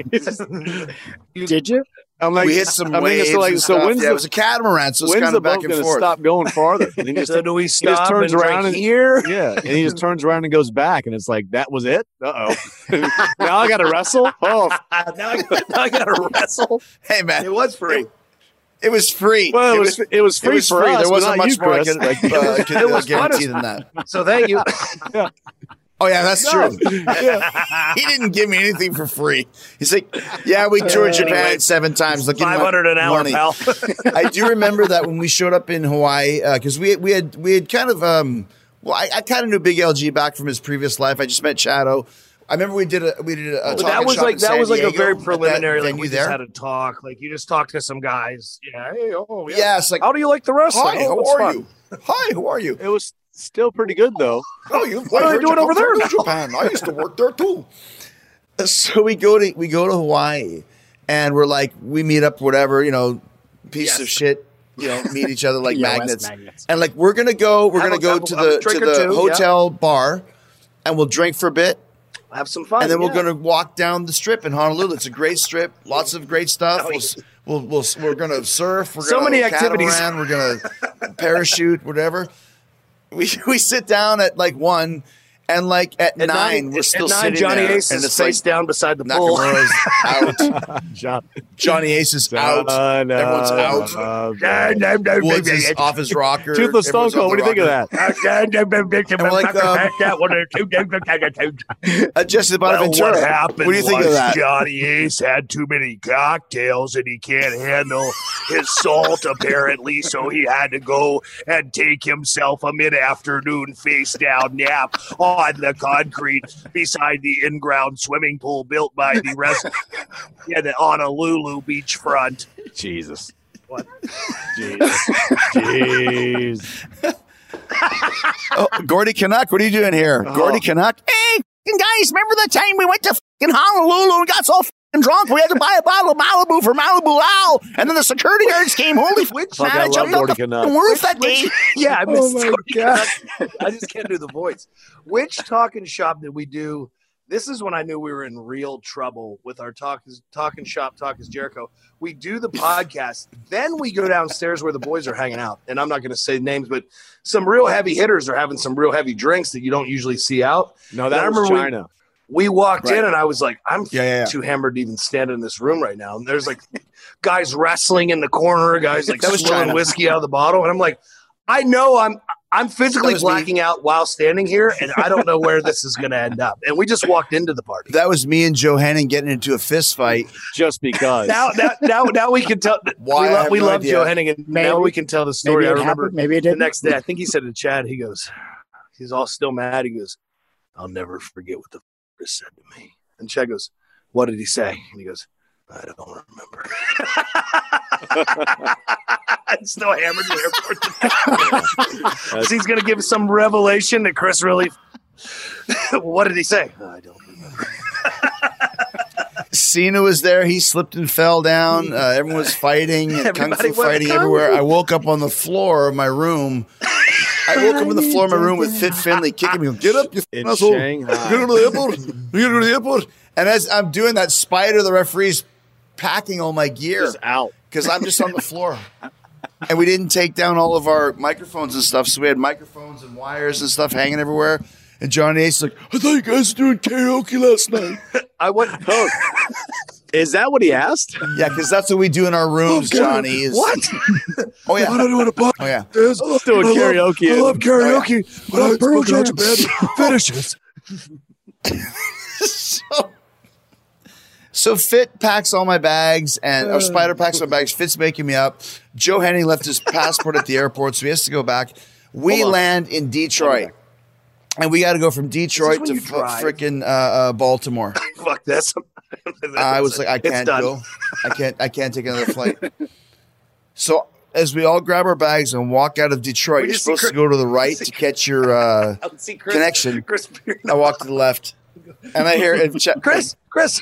Did you? I'm like, we hit some I mean, waves. it's so like, and so stuff. when's yeah, the, it was a catamaran, so it's when's kind the of back boat and gonna forth. stop going farther? And he just, So do we just stop turns and around drink and- here? yeah, and he just turns around and goes back, and it's like that was it. Uh oh, now I got to wrestle. Oh, now, I, now I gotta wrestle. Hey man, It was free. It, it was free. well, it was it was it free was for free. us. There but wasn't not much you, more I Chris. could, like, uh, could It was guarantee fun. than that. So thank you. Oh yeah, that's No. true. He didn't give me anything for free. He's like, yeah, we toured Japan Anyway, seven times. Look, give me Five my hundred an hour, money. pal. I do remember that when we showed up in Hawaii, because we we had we had kind of um well, I, I kind of knew Big L G back from his previous life. I just met Shadow. I remember we did a we did a, a But talking that was shop like in that San was like a Diego very at that preliminary. Like venue we there. just had a talk. Like you just talked to some guys. Yeah. Hey. Oh. Yeah. Yeah, it's like, How do you like the wrestling? hi, Oh, how it's are fun. you? Hi, how are you? It was still pretty good though. Oh, you What are they doing over there now? Japan. I used to work there too. So we go to we go to Hawaii, and we're like we meet up, whatever you know, piece Yes. of shit, you know, meet each other like P O S magnets. magnets. and like we're gonna go, we're Have gonna a- go have a- to have a the to drink or the two, yeah. hotel bar, and we'll drink for a bit, Have some fun. and then we're yeah. gonna walk down the strip in Honolulu. It's a great strip, lots of great stuff. Oh, We'll, s- we'll, we'll, we're gonna surf. We're So gonna many activities. catamaran, We're gonna parachute, whatever. We we sit down at like one, and like at, At nine, we're at still nine, sitting Johnny there, Ace and is it's face like down beside the pool. Nakamura's out. John, Johnny Ace is out. John, Everyone's uh, out. uh, Woods is off his rocker. Toothless Stone Everyone's Cold. off What do you think of the that? And we're like, um, Uh, Jesse Well, Bonaventura. what happened What do you think was of that? Johnny Ace had too many cocktails and he can't handle his salt apparently, so he had to go and take himself a mid-afternoon face-down nap on the concrete beside the in-ground swimming pool built by the resident in the Honolulu beachfront. Jesus. What? Jesus. Jeez. Oh, Gordy Canuck, what are you doing here? Oh. Gordy Canuck? Hey, guys, remember the time we went to fucking Honolulu and got so fucking drunk we had to buy a bottle of Malibu for Malibu Al, and then the security guards came. Holy Which- Fuck, man, I I love jumped out Gordy the Canuck. fucking roof that day. Yeah, I Oh missed my Tony God. Canuck. I just can't do the voice. Which talking shop did we do? This is when I knew we were in real trouble with our talk is talking shop, talk is Jericho. We do the podcast, then we go downstairs where the boys are hanging out. And I'm not going to say names, but some real heavy hitters are having some real heavy drinks that you don't usually see out. No, And I that was remember we- China. We walked Right. in and I was like, I'm Yeah, yeah, yeah. too hammered to even stand in this room right now. And there's like guys wrestling in the corner, guys like That was swilling China. whiskey out of the bottle. And I'm like, I know I'm I'm That physically was me. blacking out while standing here, and I don't know where this is going to end up. And we just walked into the party. That was me and Joe Henning getting into a fist fight. Just because. Now, now, now, now we can tell. Why, we I lo- have we no love idea. Joe Henning, and now Maybe- we can tell the story. Maybe I it remember happened. Maybe it the didn't. next day. I think he said to Chad, he goes, he's all still mad. He goes, I'll never forget what the f- said to me. And Chad goes, what did he say? And he goes, I don't remember. I'm still hammered in the airport. So he's going to give some revelation that Chris really. What did he say? I don't remember. Cena was there. He slipped and fell down. Uh, everyone was fighting and kung Everybody fu went fighting kung everywhere. fu. I woke up on the floor of my room. I woke up on the floor of my room with Fit Finley kicking me. Get up, you In asshole. Shanghai. You gotta go to the airport. You gotta go to the airport. And as I'm doing that, Spider, the referee's packing all my gear Just out. because I'm just on the floor. And we didn't take down all of our microphones and stuff, so we had microphones and wires and stuff hanging everywhere. And Johnny Ace is like, I thought you guys were doing karaoke last night. I went. Oh, is that what he asked? Yeah, because that's what we do in our rooms, Johnny. Is, What? Oh, yeah. I don't know what a podcast Oh, yeah. is. Let's do a karaoke. I love karaoke, but I'm Pearl fucking Jam. bad finishes. so, so Fit packs all my bags, and or Spider packs my bags. Fit's making me up. Joe Henning left his passport at the airport, so he has to go back. We land in Detroit. And we got to go from Detroit to f- freaking uh, uh, Baltimore. Fuck this. I was like, I can't go. I can't. I can't take another flight. So as we all grab our bags and walk out of Detroit, you're supposed Chris, to go to the right to catch your uh, Chris, connection. Chris, I walk to the left, and I hear and ch- Chris, Chris,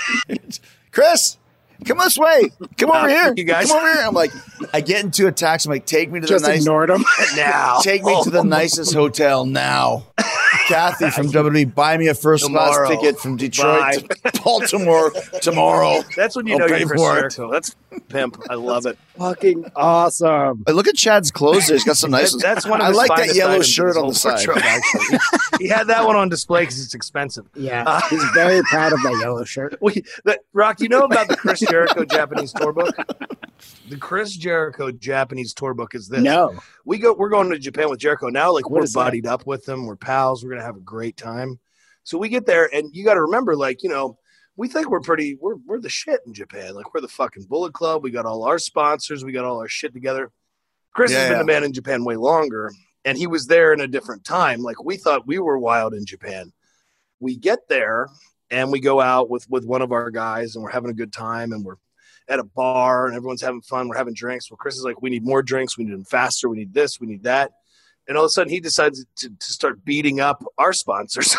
Chris. Come this way. Come over here. You guys. Come over here. I'm like, I get into a taxi. I'm like, take me to Just the nice. ignored him. Now. Take me oh. to the nicest hotel now. Kathy from W W E, buy me a first class ticket from Detroit Bye. to Baltimore tomorrow. That's when you I'll know you're Chris Jericho. That's pimp. I love it. Fucking awesome. But look at Chad's clothes. He's got some nice. That's, that's one of I his like that yellow items shirt on the side. Wardrobe, actually. he, he had that one on display because it's expensive. Yeah, uh, he's very proud of that yellow shirt. We, that, Rock, you know about the Chris Jericho Japanese tour book? The Chris Jericho Japanese tour book is this. No. We go, we're going to Japan with Jericho now. Like, what we're buddied that? up with them. We're pals. We're going to have a great time. So we get there, and you got to remember, like, you know, we think we're pretty, we're we're the shit in Japan. Like, we're the fucking Bullet Club. We got all our sponsors. We got all our shit together. Chris yeah, has been yeah. the man in Japan way longer, and he was there in a different time. Like, we thought we were wild in Japan. We get there, and we go out with, with one of our guys, and we're having a good time, and we're at a bar, and everyone's having fun. We're having drinks. Well, Chris is like, we need more drinks. We need them faster. We need this. We need that. And all of a sudden, he decides to, to start beating up our sponsors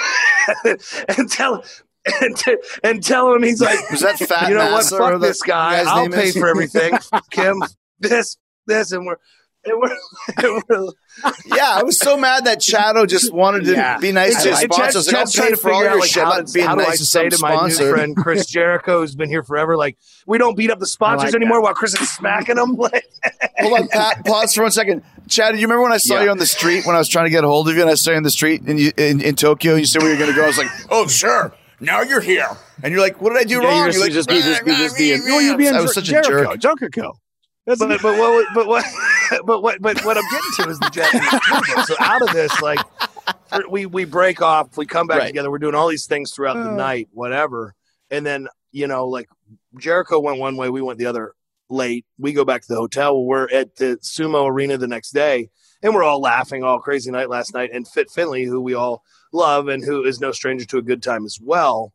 and tell and, t- and tell him, he's like, was that fat? You know what? Fuck the, this guy. I'll pay is? for everything. Kim, this, this, and we're. And we're, and we're yeah, I was so mad that Chado just wanted to yeah. be nice to his sponsors. Like, I'll pay for all your like, shit. How, Not being how nice do I to say some to my sponsor. new friend Chris Jericho, who's been here forever, like, we don't beat up the sponsors like anymore that. while Chris is smacking them. Hold on, Pat, pause for one second. Chad, do you remember when I saw yeah. you on the street when I was trying to get a hold of you and I saw you on the street in, in, in Tokyo and you said where you're going to go? I was like, oh, sure. Now you're here. And you're like, what did I do yeah, wrong? You're you're like, just be, just be, just be. No, you're being I was such a jerk. Jericho. But, but what but what but what but what I'm getting to is the Japanese. So out of this, like we we break off, we come back right. together, we're doing all these things throughout the night, whatever. And then, you know, like Jericho went one way, we went the other late. We go back to the hotel. We're at the Sumo Arena the next day, and we're all laughing all crazy night last night. And Fit Finley, who we all love and who is no stranger to a good time as well,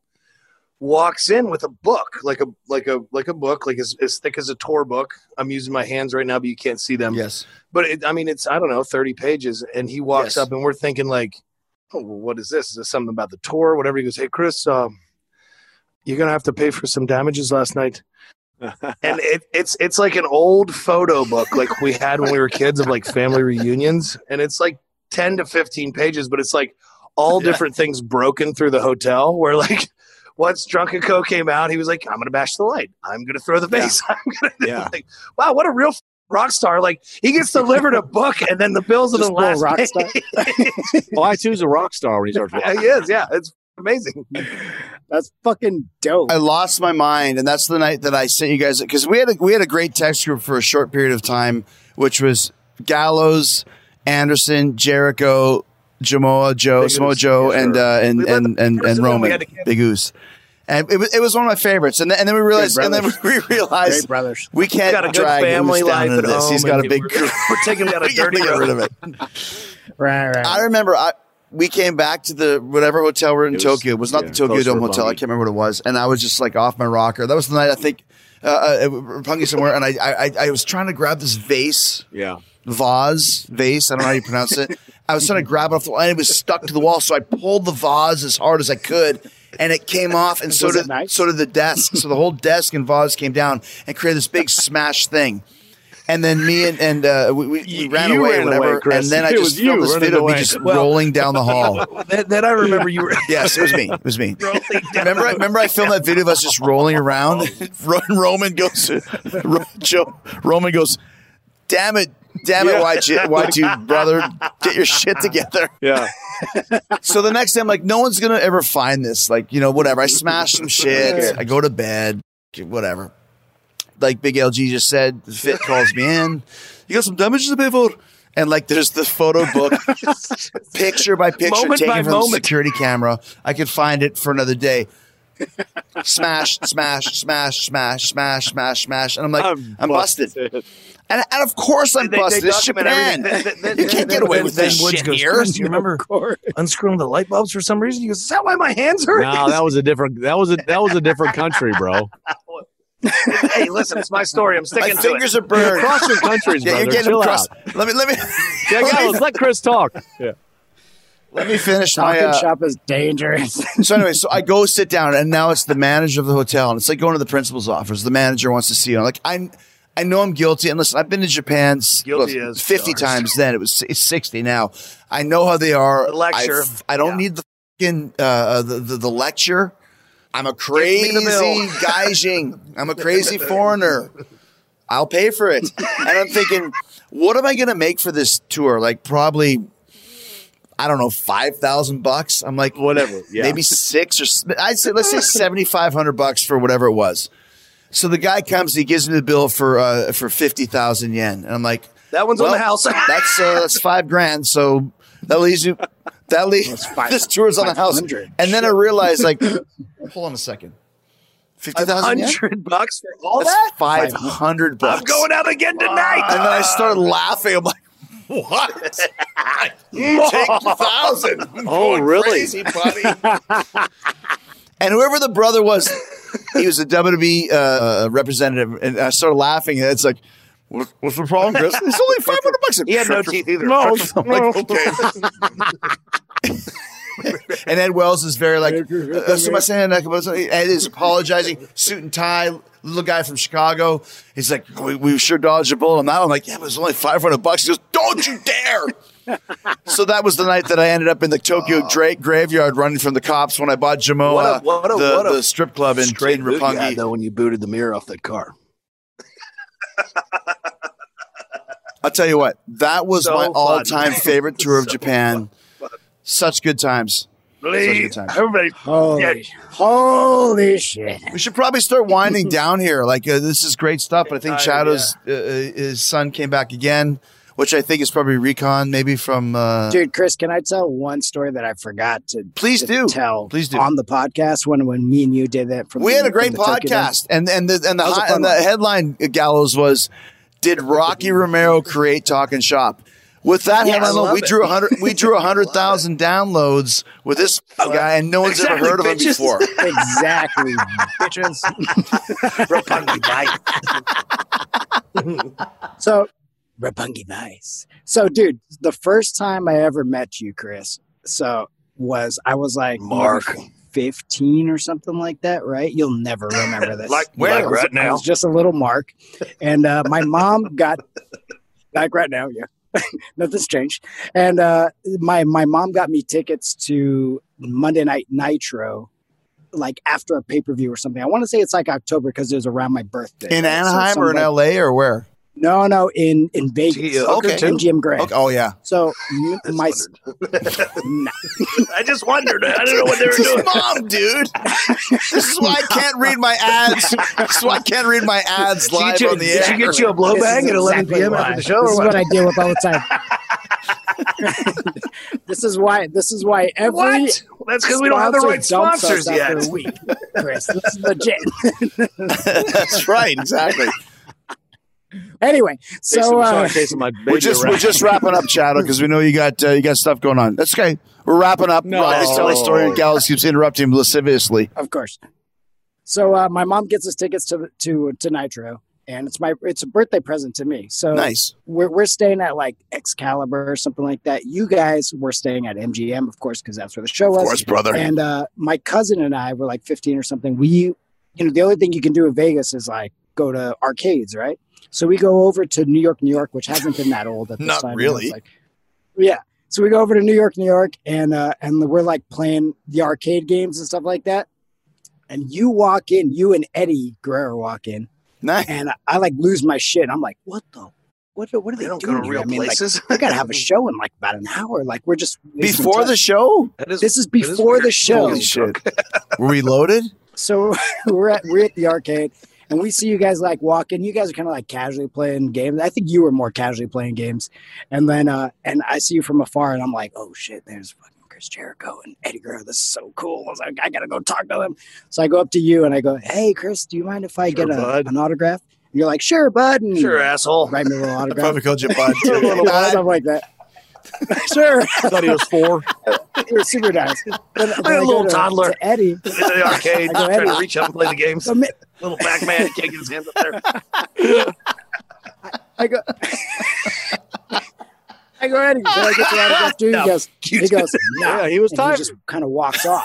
walks in with a book, like a like a like a book, like as, as thick as a tour book. I'm using my hands right now, but you can't see them. Yes, but it, I mean, it's I don't know, thirty pages, and he walks yes. up, and we're thinking like, oh, well, what is this? Is this something about the tour? Whatever. He goes, hey, Chris, um, you're gonna have to pay for some damages last night. And it, it's it's like an old photo book, like we had when we were kids of like family reunions, and it's like ten to fifteen pages, but it's like all yeah. different things broken through the hotel, where like. Once Drunken Co came out, he was like, I'm going to bash the light. I'm going to throw the bass. Yeah. I'm gonna yeah. like, wow, what a real rock star. Like, he gets delivered a book, and then the bills of the last rock star. Well, I, too, is a rock star when he starts walking. He is, yeah. It's amazing. That's fucking dope. I lost my mind, and that's the night that I sent you guys, because we had a, we had a great text group for a short period of time, which was Gallows, Anderson, Jericho, Jamoa Joe, Big Samoa Joe, yeah, and, sure. uh, and, and, and, and Roman, Big Goose. And it was, it was one of my favorites. And then, and then we realized, and then we realized brothers. we can't got a drag good family life into at this. home. He's got a big we're, we're taking down a dirty get rid of it. Right, right. I remember I, we came back to the whatever hotel we're in it Tokyo. It was not yeah, the Tokyo Dome Hotel. I can't remember what it was. And I was just like off my rocker. That was the night I think uh, uh, Roppongi somewhere. And I, I, I was trying to grab this vase. Yeah. Vase, vase, I don't know how you pronounce it. I was trying to grab it off the wall, and it was stuck to the wall, so I pulled the vase as hard as I could, and it came off, and so was did, nice? so did the desk. So the whole desk and vase came down and created this big smash thing. And then me and, and uh, we, we, we ran you away ran or whatever, away, and then I it just filmed this video away. of me just well, rolling down the hall. Then, then I remember you were... Yes, it was me. It was me. Remember, I, remember I filmed that video of us just rolling around? Roman goes, Joe, Roman goes, damn it, Damn it, Y G, Y two, brother. Get your shit together. Yeah. So the next day, I'm like, no one's going to ever find this. Like, you know, whatever. I smash some shit. I go to bed. Whatever. Like Big L G just said, Fit calls me in. You got some damages to pay for? And like, there's the photo book, picture by picture, moment taken by from moment. the security camera. I could find it for another day. Smash, smash, smash, smash, smash, smash, smash. And I'm like, I'm, I'm busted. And, and of course I'm They- they busted. It's document Japan. everything. Then- then- You can't get then- away then- with then this Woods shit goes, here. "Chris, do you remember unscrewing the light bulbs for some reason?" He goes, "Is that why my hands hurt?" No, that was a different. That was a that was a different country, bro. Hey, listen, it's my story. I'm My sticking to fingers it. are burned. Cross your countries, Yeah, brother. you're getting Chill across. out. Let me let me Yeah, let, guys, me, let Chris talk. Yeah. let me finish my. Talking Uh, shop is dangerous. so anyway, so I go sit down, and now it's the manager of the hotel, and it's like going to the principal's office. The manager wants to see you. I'm like, I, I know I'm guilty, and listen, I've been to Japan s- Guilty well, as fifty charged. times. Then it was it's sixty now. I know how they are. The lecture. I've- I don't Yeah. need the fucking uh, the, the the lecture. I'm a me crazy the bill. gaijin. I'm a crazy foreigner. I'll pay for it. And I'm thinking, what am I going to make for this tour? Like probably, I don't know, five thousand bucks. I'm like, Whatever. Yeah. maybe six or s- I'd say let's say seventy five hundred bucks for whatever it was. So the guy comes, he gives me the bill for uh, for fifty thousand yen, and I'm like, That one's on well, the house. that's uh, that's five grand. So that leaves you. That leaves five- this tour's on the house. five hundred. And then I realized, like, hold on a second, fifty thousand yen. hundred bucks for all That's that. five hundred bucks. I'm going out again tonight. And then I started laughing. I'm like, what? Take a thousand. I'm Oh, going really? Crazy, buddy. And whoever the brother was, he was a W W E uh, representative. And I started laughing. And it's like, what, what's the problem, Chris? It's only five hundred bucks. He had no teeth either. No. I'm like, okay. And Ed Wells is very like, uh, so my saying, Ed is apologizing, suit and tie, little guy from Chicago. He's like, we, we sure dodged a bullet on that. I'm like, yeah, but it was only five hundred bucks. He goes, don't you dare. So that was the night that I ended up in the Tokyo Drake graveyard running from the cops when I bought Jamoa, What a- what a- the, what a the strip club in, Straight in boot you had, Roppongi. though, when you booted the mirror off that car. I'll tell you what, that was So my fun. all-time favorite tour of So Japan. Such good times. Such good times. Everybody, Holy, Yeah. holy shit. We should probably start winding down here. Like uh, this is great stuff, but I think Tired, Shadow's uh, his son came back again, which I think is probably Recon, maybe from. Uh, Dude, Chris, can I tell one story that I forgot to, Please to do. tell Please do. on the podcast when, when me and you did that? From we the- had a great from the Tokyo Dome? podcast, and and the and the, That was a hi- fun and the one. headline uh, Gallows was, "Did Rocky Romero create Talking Shop?" With that Yes, headline, I alone, love we it. drew a hundred. We drew a hundred thousand downloads with this guy, and no one's Exactly, ever heard of him bitches. before. Exactly, bitches. So, Rapungi Vice. So, dude, the first time I ever met you, Chris, so was I was like Mark. maybe fifteen or something like that, right? You'll never remember this. Like- Where? I was, right I now. was just a little Mark, and uh, my mom got like right now, yeah. Nothing's changed. And uh, my my mom got me tickets to Monday Night Nitro, like after a pay per view or something. I want to say it's like October because it was around my birthday. In right? So Anaheim some, or in like- L A or where? No, no, in in Vegas. Gee, okay. M G M Grand. Okay. Oh yeah. So m- Just my wondered. nah. I just wondered. I didn't know what they were This is doing. mom, dude. This is why I can't read my ads. This is why I can't read my ads Did live you, on the did air. you get you a blow This bang is at eleven exactly p.m. why. after the show? This Or is what? what I deal with all the time. This is why. This is why every. What? That's because we don't have the right sponsor dumps sponsors us yet. after a week, Chris. This is legit. That's right. Exactly. Anyway, So, so uh, sorry, Jason, my baby We're just we're around. just wrapping up, Shadow, because we know you got uh, you got stuff going on. That's okay. We're wrapping up. No. Rodney's telling a story, and Gallows keeps interrupting him lasciviously. of course. So uh, my mom gets us tickets to to to Nitro, and it's my it's a birthday present to me. So Nice. we're we're staying at like Excalibur or something like that. You guys were staying at M G M, of course, because that's where the show was. Of course, brother. And uh, my cousin and I were like fifteen or something. We, you know, the only thing you can do in Vegas is like go to arcades, right? So we go over to New York, New York, which hasn't been that old at this Not time. really. It's Like, yeah. So we go over to New York, New York, and uh, and we're like playing the arcade games and stuff like that. And you walk in, you and Eddie Guerrero walk in, Nice. and I, I like lose my shit. I'm like, what the? What, what are they They don't doing go to here? real I mean, like, places. I gotta have a show in like about an hour. Like we're just wasting Before time. the show? That is- This is that is before weird. the show. Holy shit. Were we loaded? So we're at we're at the arcade, and we see you guys like walk in. You guys are kind of like casually playing games. I think you were more casually playing games, and then uh, and I see you from afar, and I'm like, oh shit, there's fucking Chris Jericho and Eddie Guerrero. This is so cool. I was like, I gotta go talk to them. So I go up to you and I go, hey Chris, do you mind if I Sure, get a, bud. an autograph? you're like, sure, bud. And Sure, asshole. write me a little I autograph. probably called you bud. A little something like that. Sure. I thought he was four. You're super nice. Then, then Like I a go little to, toddler to Eddie. in the arcade, I go, trying to Eddie. reach up and play the games. So, mi- Little back man can't get his hands up there. I go, I go, Eddie, can I get your autograph too? He No. goes, he goes, no. Yeah, he was And tired. He just kind of walks off.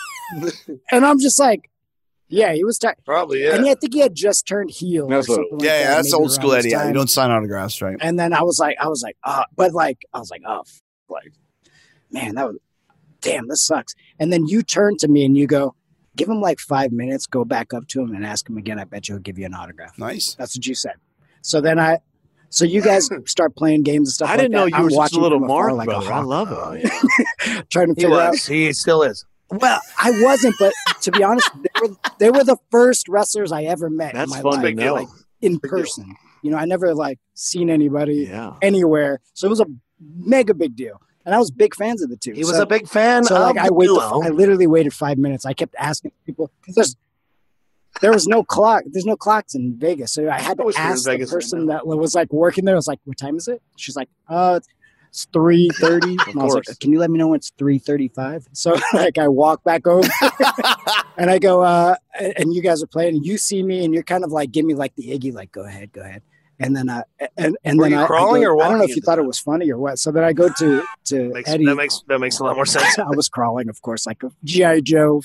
And I'm just like, yeah, he was tired. Probably, yeah. And I think he had just turned heel. That's or what- something like Yeah, that, yeah, that's maybe old school around this Eddie. Yeah, you time. don't sign autographs, right? And then I was like, I was like, uh, but like, I was like, oh, f- like, man, that was, damn, this sucks. And then you turn to me and you go, give him like five minutes, go back up to him and ask him again. I bet you he'll give you an autograph. Nice. That's what you said. So then I, so you guys start playing games and stuff I like didn't know that. you I'm were such a watching little from afar Mark like a brother. I hawk, love Oh, it. yeah. trying to He figure out. was. He still is. Well, I wasn't, but to be honest, they were, they were the first wrestlers I ever met That's in my fun life, to know. like in Big deal. person. You know, I never like seen anybody Yeah. anywhere, so it was a mega big deal, and I was big fans of the two. He was so, a big fan so of like I the waited. duo. I literally waited five minutes. I kept asking people because there's there was no clock. There's no clocks in Vegas, so I had I to wish we were in ask the Vegas right person that was like working there. I was like, "What time is it?" She's like, "Uh." It's three thirty. And I was like, course. can you let me know when it's three thirty-five? So like I walk back over and I go, uh, and you guys are playing and you see me and you're kind of like, give me like the Iggy, like, go ahead, go ahead. And then, uh, and, and Were then you I, I, crawling go, or I don't know walking if you at the thought it time? was funny or what. So then I go to, to Makes, Eddie. that makes that makes a lot more sense. I was crawling, of course, like a G I Joe.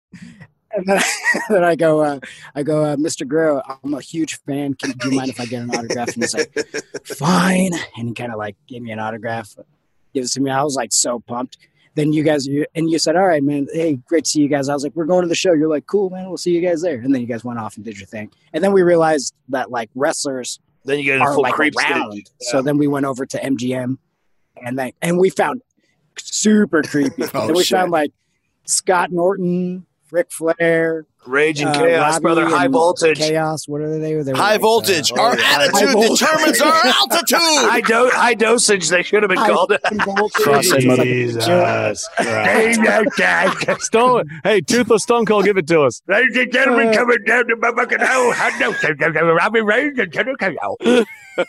And then, then I go, uh, I go, uh, Mister Guerrero, I'm a huge fan. Can, do you mind if I get an autograph? And he's like, fine. And he kind of like gave me an autograph, gives it to me. I was like so pumped. Then you guys, you, and you said, all right, man, hey, great to see you guys. I was like, we're going to the show. You're like, cool, man, we'll see you guys there. And then you guys went off and did your thing. And then we realized that like wrestlers Then you get in a are full like creep around. stage. So then we went over to M G M and then, and we found super creepy. Oh, and we shit. found like Scott Norton, Ric Flair, Rage and uh, chaos, Robbie brother. High and voltage. Chaos. What are they? they were High like, voltage. uh, Our High attitude voltage. determines our altitude. High, do- high dosage, they should have been high called. voltage. Cross-eyed mother- Jesus Ladies Stone, hey, Toothless Stone Cold, give it to us. and gentlemen, coming down to my fucking house. High dosage. Robbie Rage and chaos.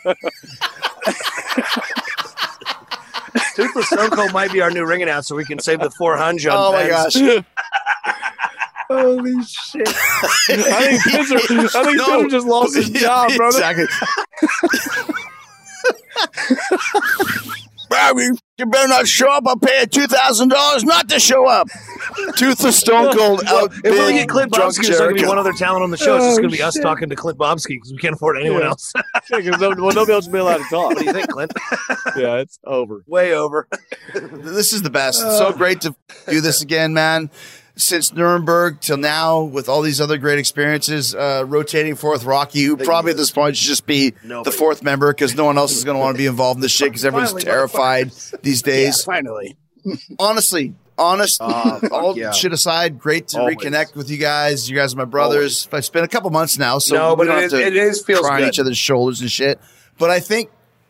Toothless Stone Cold might be our new ring announcer. We can save the four hundred. Oh my fans. gosh. Holy shit. I think Fizzler, I think No. Fizzler just lost his job, brother. Exactly. Bobby, you better not show up. I'll pay you two thousand dollars not to show up. Toothless Stone Cold out If we big get Clint drunk Bobsky, there's not going to be Jericho. one other talent on the show. It's just Oh, going to be us shit. talking to Clint Bobsky because we can't afford anyone Yeah. else. Yeah, 'cause no, well, nobody else will be allowed to talk. What do you think, Clint? Yeah, it's over. Way over. This is the best. It's so great to do this again, man. Since Nuremberg till now, with all these other great experiences, uh, rotating fourth Rocky, who probably at this point should just be Nobody. the fourth member because no one else is going to want to be involved in this shit because everyone's Finally, terrified these Yeah, days. finally. Honestly, honest, Oh, fuck all yeah. shit aside, great to Always. reconnect with you guys. You guys are my brothers. It's been a couple months now, so No, we but don't it have is- to it is- feels cry on good. each other's shoulders and shit. But I think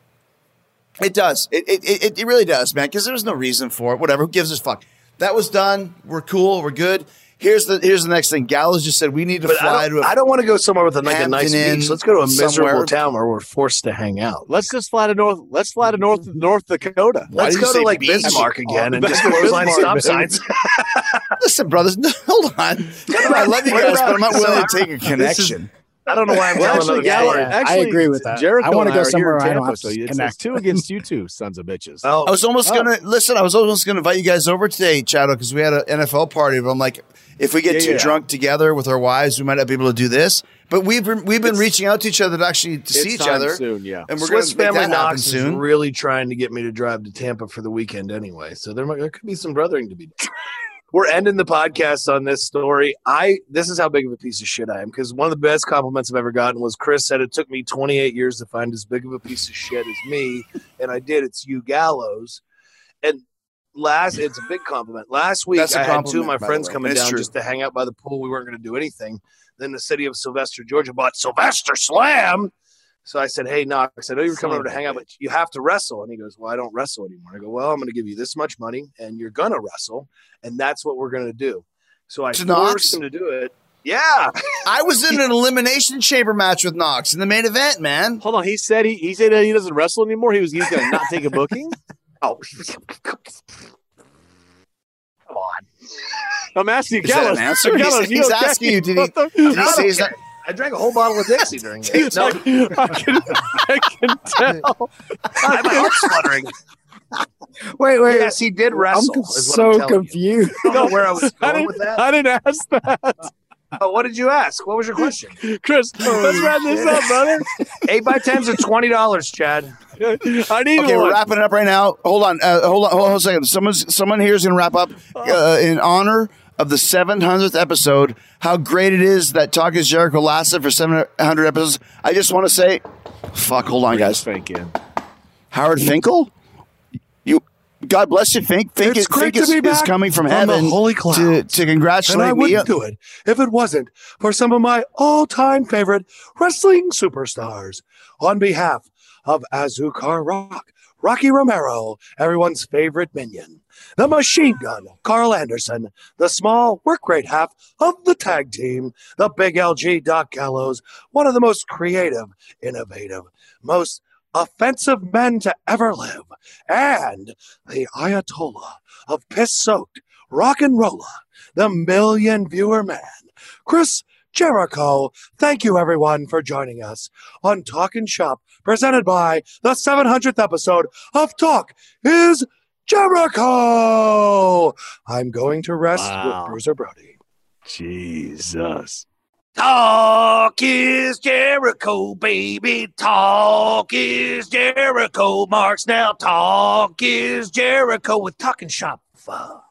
it does. It it it, it really does, man. Because there was no reason for it. Whatever. Who gives a fuck? That was done. We're cool. We're good. Here's the here's the next thing. Gallows just said we need to But fly I to. don't, A, I don't want to go somewhere with a, like a nice Hampton Inn beach. Let's go to a miserable somewhere. town where we're forced to hang out. Let's just fly to North. Let's fly to North North Dakota. Why Let's do you go to say like beach? Bismarck again and Oh, just clothesline Bismarck, stop man. signs. Listen, brothers. No, hold on. I love you guys, but I'm not willing to take a connection. I don't know why I'm Well, telling actually, another Gallo- story. yeah, I actually, agree with that. Jericho I wanna and go are here somewhere in I don't Tampa, have so to it's, connect. it's two against you two, sons of bitches. Oh, I was almost Oh. gonna listen. I was almost gonna invite you guys over today, Chado, because we had an N F L party. But I'm like, if we get Yeah, too yeah. drunk together with our wives, we might not be able to do this. But we've been, we've been It's- reaching out to each other to actually to see It's each time other, soon, yeah. and we're Swiss gonna make Family that happen Knox is soon. really trying to get me to drive to Tampa for the weekend anyway. So there, might, there could be some brothering to be done. We're ending the podcast on this story. I this is how big of a piece of shit I am because one of the best compliments I've ever gotten was Chris said it took me twenty-eight years to find as big of a piece of shit as me, and I did. It's you, Gallows. And last, it's a big compliment. Last week That's a I had two of compliment, my by the friends way. coming It's down true. just to hang out by the pool. We weren't going to do anything. Then the city of Sylvester, Georgia, bought Sylvester Slam. So I said, hey, Knox, I know you're coming over to hang out, but you have to wrestle. And he goes, well, I don't wrestle anymore. I go, well, I'm going to give you this much money, and you're going to wrestle, and that's what we're going to do. So I To forced Knox? him to do it. Yeah. I was in an elimination chamber match with Knox in the main event, man. Hold on. He said he, he said that he doesn't wrestle anymore. He was he's going to not take a booking. Oh, come on. I'm asking you, Is that Gallows. an answer? He's, Gallows, he's okay? asking you, did he, did he say he's not? I drank a whole bottle of Dixie during it. No, I can, I can tell. my heart's fluttering. Wait, wait. Yes, he did wrestle. I'm is what so I'm telling you. confused. I don't know where I was I going didn't, with that. I didn't ask that. Oh, what did you ask? What was your question? Chris, let's wrap this up, brother. Eight by tens are twenty dollars, Chad. I need Okay, one. we're wrapping it up right now. Hold on, uh, hold on, hold on a second. Someone's, someone here is going to wrap up uh, in honor of the seven hundredth episode. How great it is that Talk is Jericho lasted for seven hundred episodes. I just want to say, fuck, hold on, guys. Thank you. Howard Finkel, you. God bless you, Fink. Fink, It's is, great Fink to is, be is back coming from on the heaven holy to, clouds. to congratulate And I me. wouldn't do it if it wasn't for some of my all-time favorite wrestling superstars. On behalf of Azucar Rock, Rocky Romero, everyone's favorite minion, the Machine Gun, Carl Anderson, the small work rate half of the tag team, the Big L G, Doc Gallows, one of the most creative, innovative, most offensive men to ever live, and the Ayatollah of piss-soaked rock and roller, the million viewer man, Chris Jericho. Thank you, everyone, for joining us on Talkin' Shop, presented by the seven hundredth episode of Talk is Jericho. I'm going to rest Wow. with Bruiser Brody. Jesus. Talk is Jericho, baby. Talk is Jericho. Marks now. Talk is Jericho with Talkin' Shop. Fuck.